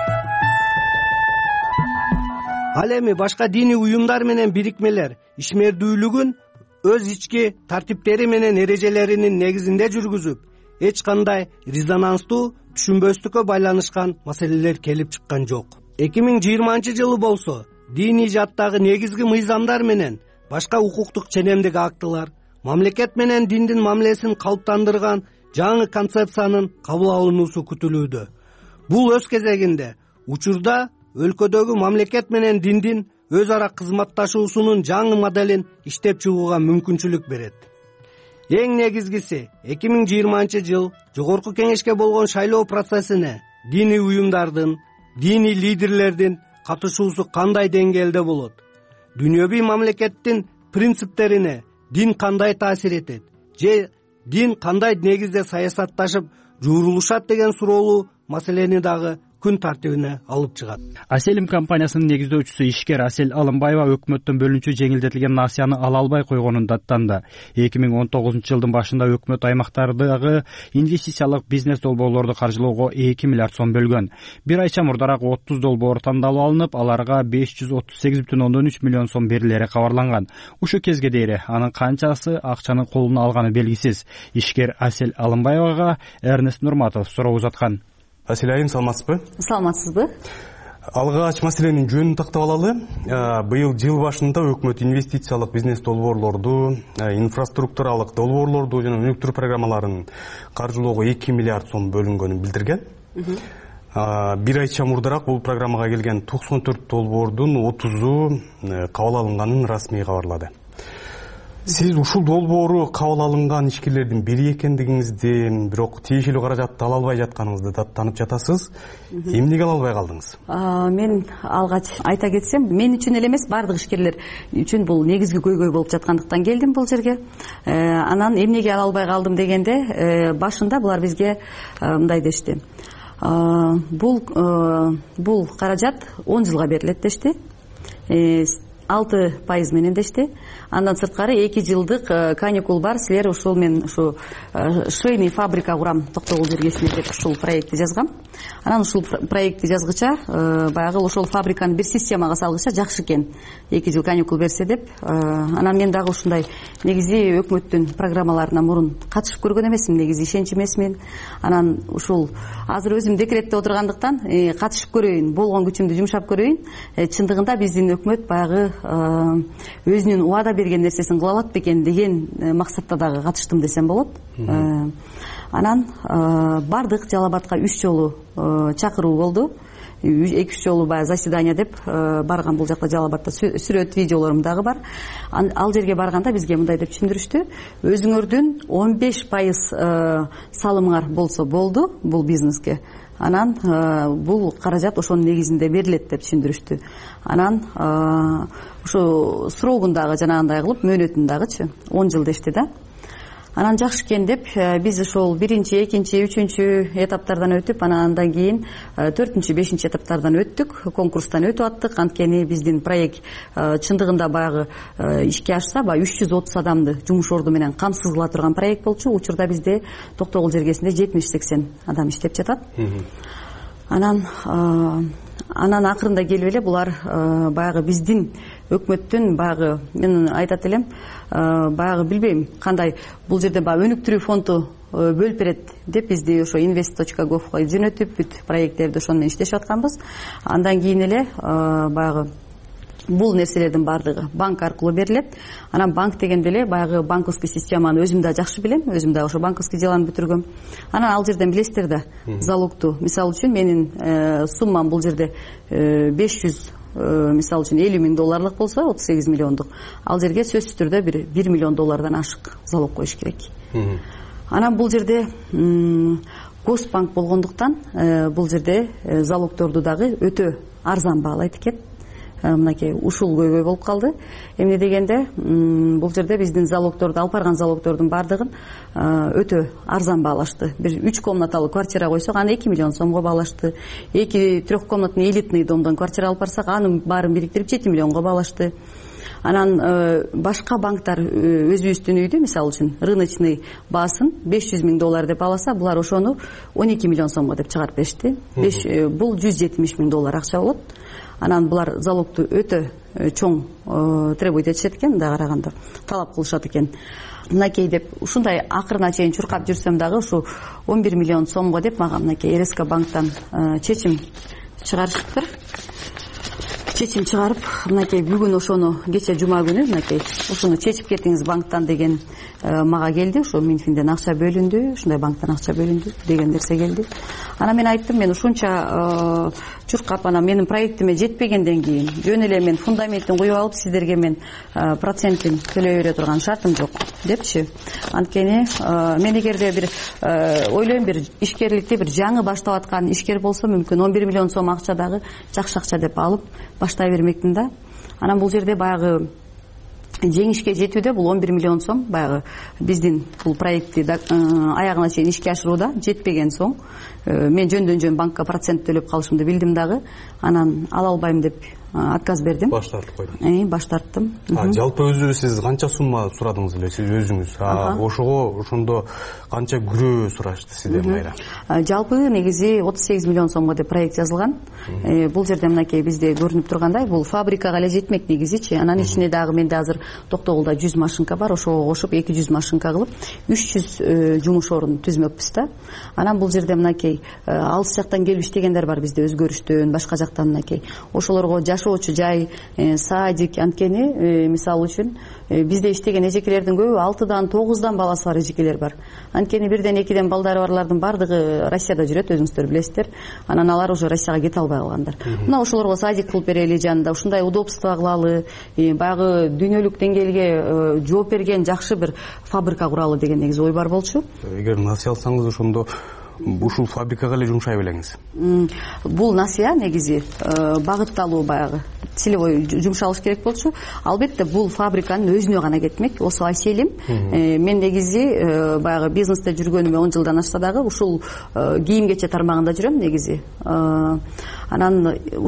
Ал эми башка диний уюмдар менен бирикмелер ишмердүүлүгүн өз ички тартиптери менен эрежелеринин негизинде жүргүзүп, эч кандай резонанстуу түшүнбөстүккө байланышкан маселелер келип чыккан жок. 2020 болсо диний жаттагы негизги мыйзамдар менен башка укуктук ченемдик актылар, мамлекет менен диндин мамилесин калыптандырган жаңы концепциянын кабыл алынуусу күтүлүүдө. Бул өз кезегинде учурда өлкөдөгү мамлекет менен диндин өз ара кызматташуусунун жаңы моделин иштеп чыгууга мүмкүнчүлүк берет. Эң негизгиси 2020 жогорку кеңешке болгон шайлоо процессине диний уюмдардын, диний лидерлердин катышуусу кандай деңгээлде болот? Дүйнөбүй мамлекеттин принциптерине дин кандай таасир этет? Же дин кандай негизде саясатташып жуурулушат деген суроолуу маселени дагы күн тартибине алып чыгат. Аселим компаниясынын негиздөөчүсү ишкер Асел Алымбаева өкмөттөн бөлүнчү жеңилдетилген насыяны ала албай койгонун даттанды. 2019 жылдын башында өкмөт аймактардагы инвестициялык бизнес долбоорлорду каржылоого 2 миллиард сом бөлгөн. Бир айча мурдараак 30 долбоор тандалып алынып, аларга 538,3 миллион сом берилери кабарланган. Ушул кезге дейин анын канчасы акчаны колуна алганы белгисиз. Ишкер Асел Алымбаевага Эрнест Нурматов суроо узаткан. Асел айым, саламатсызбы? Саламатсызбы. Алгач маселенин жөнүн тактап алалы. Быйыл жыл башында өкмөт инвестициялык бизнес долбоорлорду, инфраструктуралык долбоорлорду жана өнүктүрүү программаларын каржылоого 2 миллиард сом бөлүнгөнүн билдирген. Бир айча мурдараак бул программага келген 94 долбоордун 30у кабыл алынганын расмий кабарлады. Сиз ушул долбоору кабыл алынган ишкерлердин бири экендигиңизди, бирок тиешелүү каражатты ала албай жатканыңызды даттанып жатасыз. Эмнеге ала албай калдыңыз? Мен алгач айта кетсем, мен үчүн эле эмес, бардык ишкерлер үчүн бул негизги көйгөй болуп жаткандыктан келдим бул жерге. Анан эмнеге ала албай калдым дегенде, башында булар бизге мындай дешти. Бул каражат 10 жылга берилет дешти. 6% менен дешти. Андан сырткары 2 жылдык каникул бар. Силер ушул мен ушу швейный фабрика курам Токтогул жергесинде деп ушул проектти жазгам. Анан ушул проектти жазгыча баягы ошол фабриканы бир системага салгыча жакшы экен. 2 жыл каникул берсе деп. Анан мен дагы ушундай негизи өкмөттүн программаларына мурун катышып көргөн эмесмин, негизи ишенч эмесмин. Анан ушул азыр өзүм декретте отургандыктан катышып көрөйүн, болгон күчүмдү жумшап көрөйүн. Чындыгында биздин өкмөт баягы өзүнүн убада берген нерсесин кыла алат бекен деген максатта дагы катыштым десем болот. Анан бардык Жалал Абадка 3 жолу чакыруу болду. 2-3 жолу баягы заседание деп барган. Бул жакта Жалал Абадта сүрөт, видеолорум дагы бар. Ал жерге барганда бизге мындай деп түшүндүрүштү. Өзүңөрдүн 15% салымыңар болсо болду бул бизнеске. Анан бул каражат ошонун негизинде берилет деп түшүндүрүштү. Анан ошо срогун дагы жанагындай кылып, мөөнөтүн дагычы 10 жыл дешти да. Анан жакшы экен деп биз ошол 1-2, 3 этаптардан өтүп, андан кийин 4-5 этаптардан өттүк, конкурстан өтүп аттык. Анткени биздин проект чындыгында баягы ишке ашса, баягы 330 адамды жумуш орду менен камсыз кыла турган проект болчу. Учурда бизде Токтогул жергесинде 70-80 адам иштеп жатат. Анан акырында келип эле булар баягы биздин өкмөттүн баягы мен айтат элем, баягы билбейм кандай бул жерде баягы өнүктүрүү фонду бөлүп берет деп бизди ошо invest.gov-га жөнөтүп бүт проекттерди ошону менен иштешип атканбыз. Андан кийин эле баягы бул нерселердин бардыгы банк аркылуу берилет. Анан банк дегенде эле баягы банковский системаны өзүм да жакшы билем, өзүм да ошо банковский деланы бүтүргөм. Анан ал жерден билесиздер да, залогту мисалы үчүн менин суммам бул жерде 500 мисалы үчүн $50,000 болсо 38 миллиондук. Ал жерге сөзсүз түрдө бир $1 миллион ашык залог коюш керек. Анан бул жерде Госбанк болгондуктан бул жерде залогторду дагы өтө арзан баалайт экен. Мынакей ушул көйгөй болуп калды. Эмне дегенде бул жерде биздин залогторду алып барган залогтордун бардыгын өтө арзан баалашты. Бир 3 комнаталуу квартира койсок, аны 2 миллион сомго баалашты. 2-3 комнатный элитный домдон квартира алып барсак, анын баарын бириктирип 7 миллионго баалашты. Анан башка банктар өзүбүздүн үйдү, мисалы үчүн рыночный баасын $500,000 деп аласа, булар ошону 12 миллион сомго деп чыгарып беришти. Бул $170,000 акча болот. Анан булар залогту өтө чоң требуйт этишет экен, мындай караганда талап кылышат экен. Мынакей деп ушундай акырына чейин чуркап жүрсөм дагы ушу 11 миллион сомго деп мага мынакей РСК банктан чечим чыгарышыптыр. чечим чыгарып, мынакей бүгүн ошону кече жума күнү мынакей ошону чечип кетиңиз банктан деген мага келди. Ошо Минфинден акча бөлүндү, ушундай банктан акча бөлүндү деген нерсе келди. Анан мен айттым, мен ушунча чуркап анан менин проектиме жетпегенден кийин жөн эле мен фундаментин куюп алып сиздерге мен процентин төлөй бере турган шартым жок депчи. Анткени мен эгерде бир ойлойм, бир ишкерликти бир жаңы баштап аткан ишкер болсо мүмкүн 11 миллион сом акча дагы жакшы акча деп алып баштай бермекмин да. Анан бул жерде баягы жеңишке жетүүдө бул 11 миллион сом баягы биздин бул проектти аягына чейин ишке ашырууда жетпеген соң мен жөндөн жөн банкка процент төлөп калышымды билдим дагы. Анан ала албайм деп отказ бердим. Баш тартып койдум. Баш тарттым. Жалпы өзү сиз канча сумма сурадыңыз эле сиз өзүңүз? Ошого ошондо канча күрөө сурашты сизден майра? Жалпы негизи 38 миллион сомго деп проект жазылган. Бул жерде мынакей бизде көрүнүп тургандай бул фабрикага эле жетмек негизичи. Анан ичинде дагы менде азыр Токтогулда 100 машинка бар. Ошого кошуп 200 машинка кылып 300 жумуш орун түзмөкпүз да. Анан бул жерде мынакей алыс жактан келип иштегендер бар бизде, Өзгөрүштөн, башка жактан мынакей. Ошолорго жашоочу жай, садик, анткени мисалы үчүн бизде иштеген эжекелердин көбү 6дан 9дан баласы бар эжекелер бар. Анткени 1ден 2ден балдары барлардын бардыгы Россияда жүрөт, өзүңүздөр билесиздер. Анан алар уже Россияга кете албай калгандар. Мына ошолорго садик кылып берели, жанында ушундай удобство кылалы, баягы дүйнөлүк деңгээлге жооп берген жакшы бир фабрика куралы деген негизи ой бар болчу. Эгер насыя алсаңыз ошондо ушул фабрикага эле жумшай белеңиз. Бул насыя негизи багытталуу баягы целевой жумшалыш керек болчу. Албетте бул фабриканын өзүнө гана кетмек. Осу айселим. Мен негизи баягы бизнесте жүргөнүмө 10 жылдан ашса дагы ушул кийим кече тармагында жүрөм негизи. Анан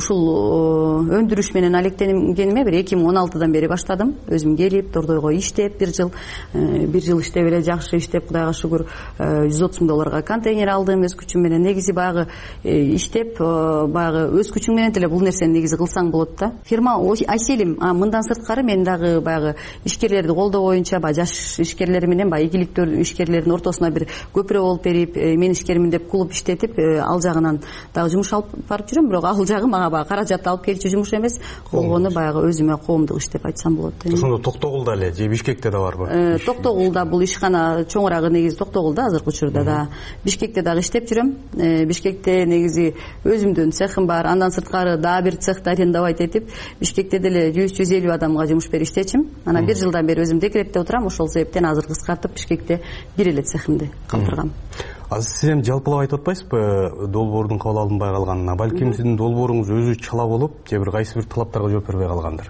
ушул өндүрүш менен алектенгениме бир 2016дан бери баштадым. Өзүм келип, Дордойго иштеп, бир жыл иштеп эле жакшы иштеп, Кудайга шүгүр, $130 контейнер алдым өз күчүм менен. Негизи баягы иштеп, баягы өз күчүң менен деле бул нерсени негизи кылсаң болот да. Фирма айселим. Мындан сырткары мен дагы баягы ишкерлерди колдоо боюнча жаш ишкерлер менен ийгиликтүү ишкерлердин ортосуна бир көпүрө болуп берип, мен ишкермин деп клуб иштетип, ал жагынан дагы жумуш алып барып жүрөм. Бирок ал жагы мага баягы каражат алып келчү жумуш эмес, болгону баягы өзүмө коомдук иш деп айтсам болот. Ошондо Токтогулда эле же Бишкекте да барбы? Токтогулда бул ишкана чоңурагы негизи Токтогулда азыркы учурда да. Бишкекте дагы иштеп жүрөм. Бишкекте негизи өзүмдүн цехим бар. Андан сырткары дагы бир цехти арендовать этип, Бишкекте деле 100-150 адамга жумуш берип иштечим. Анан бир жылдан бери өзүм декретте отурам. Ошол себептен азыр кыскартып Бишкекте бир эле цехимди калтыргам. Сиз эми жалпылап айтып атпайсызбы долбоордун кабыл алынбай калганына? Балким сиздин долбооруңуз өзү чала болуп, же бир кайсы бир талаптарга жооп бербей калгандыр?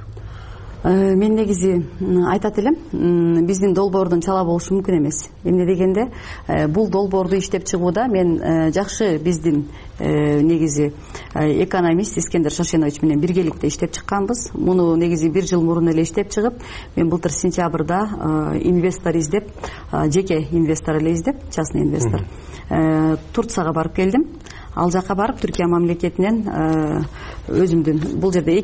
Мен негизи айтат элем, биздин долбоордун чала болушу мүмкүн эмес. Эмне дегенде, бул долбоорду иштеп чыгууда мен жакшы биздин негизи экономист Искендер Шашенович менен биргеликте иштеп чыкканбыз. Муну негизи бир жыл мурун эле иштеп чыгып, мен былтыр сентябрда инвестор издеп, жеке инвестор эле издеп, частный инвестор, Турцияга барып келдим. Ал жака барып Түркия мамлекетинен өзүмдүн бул жерде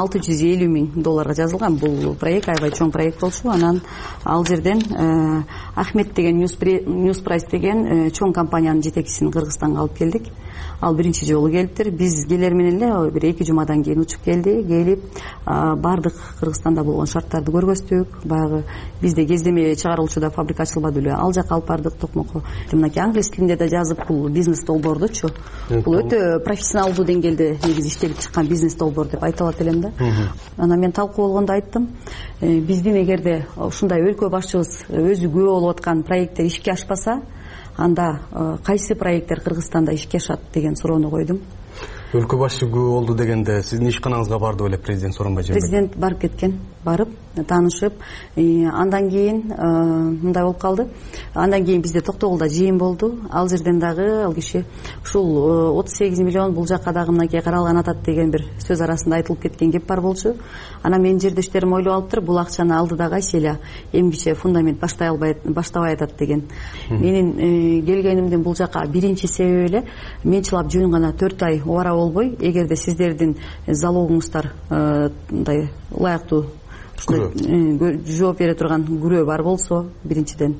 $2,650,000 жазылган бул проект, аябай чоң проект болчу. Анан ал жерден Ахмет деген Newsprice деген чоң компаниянын жетекчисин Кыргызстанга алып келдик. Ал биринчи жолу келиптир. Биз келер менен эле бир 2 жумадан кийин учуп келди. Келип бардык Кыргызстанда болгон шарттарды көргөздүк. Баягы бизде кездеме чыгарылуучуда фабрика ачылбады эле. Ал жака алып бардык Токмокко. Мынакей англис тилинде да жазып, бул бизнес долбоордучу. Бул өтө профессионалдуу деңгээлде негизи иштелип чыккан бизнес долбоор деп айта алат элем да. Анан мен талкуу болгондо айттым, биздин эгерде ушундай өлкө башчыбыз өзү күбө болуп аткан проекттер ишке ашпаса, анда кайсы проекттер Кыргызстанда ишке ашат деген суроону койдум. Өлкө башчы күбө болду дегенде сиздин ишканаңызга барды беле президент Сооронбай Жээнбеков? Президент барып кеткен, барып таанышып, андан кийин мындай болуп калды. Андан кийин бизде Токтогулда жыйын болду. Ал жерден дагы ал киши ушул 38 миллион бул жакка дагы мынакей каралган атат деген бир сөз арасында айтылып кеткен кеп бар болчу. Анан менин жердештерим ойлоп алыптыр, бул акчаны алды дагы айселя эмгиче фундамент баштабай атат деген. Менин келгенимдин бул жака биринчи себеби эле мен чылап жөн гана 4 ай убара болбой, эгерде сиздердин залогуңуздар мындай ылайыктуу жооп бере турган күрөө бар болсо, биринчиден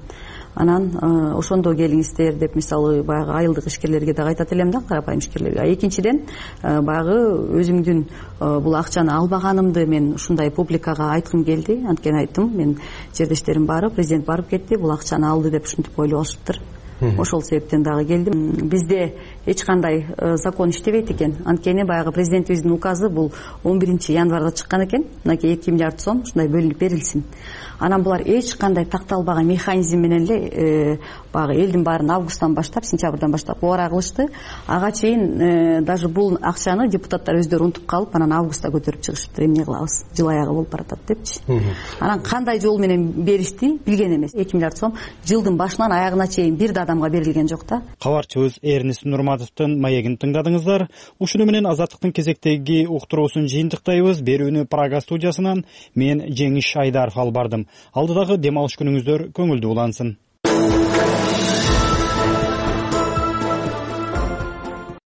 анан ошондо келиңиздер деп мисалы баягы айылдык ишкерлерге дагы айтат элем да, карапайым ишкерлерге. Экинчиден баягы өзүмдүн бул акчаны албаганымды мен ушундай публикага айткым келди. Анткени айттым, мен жердештерим баары, президент барып кетти, бул акчаны алды деп ушинтип ойлоп алышыптыр. Ошол себептен дагы келдим. Бизде эч кандай закон иштебейт экен. Анткени баягы президентибиздин указы бул 11 январда чыккан экен. Мынакей 2 миллиард сом ушундай бөлүнүп берилсин. Анан булар эч кандай такталбаган механизм менен эле баягы элдин баарын августтан баштап, сентябрдан баштап убара кылышты. Ага чейин даже бул акчаны депутаттар өздөрү унутуп калып, анан августта көтөрүп чыгышыптыр. Эмне кылабыз? Жыл аягы болуп баратат депчи. Анан кандай жол менен беришти билген эмес. 2 миллиард сом жылдын башынан аягына чейин бир да адамга берилген жок да. Кабарчыбыз Эрнис Нурматовдун маегин тыңдадыңыздар. Ушуну менен Азаттыктын кезектеги уктуруусун жыйынтыктайбыз. Берүүнү Прага студиясынан мен Жеңиш Айдаров алып бардым. Алдыдагы дем алыш күнүңүздөр көңүлдүү улансын.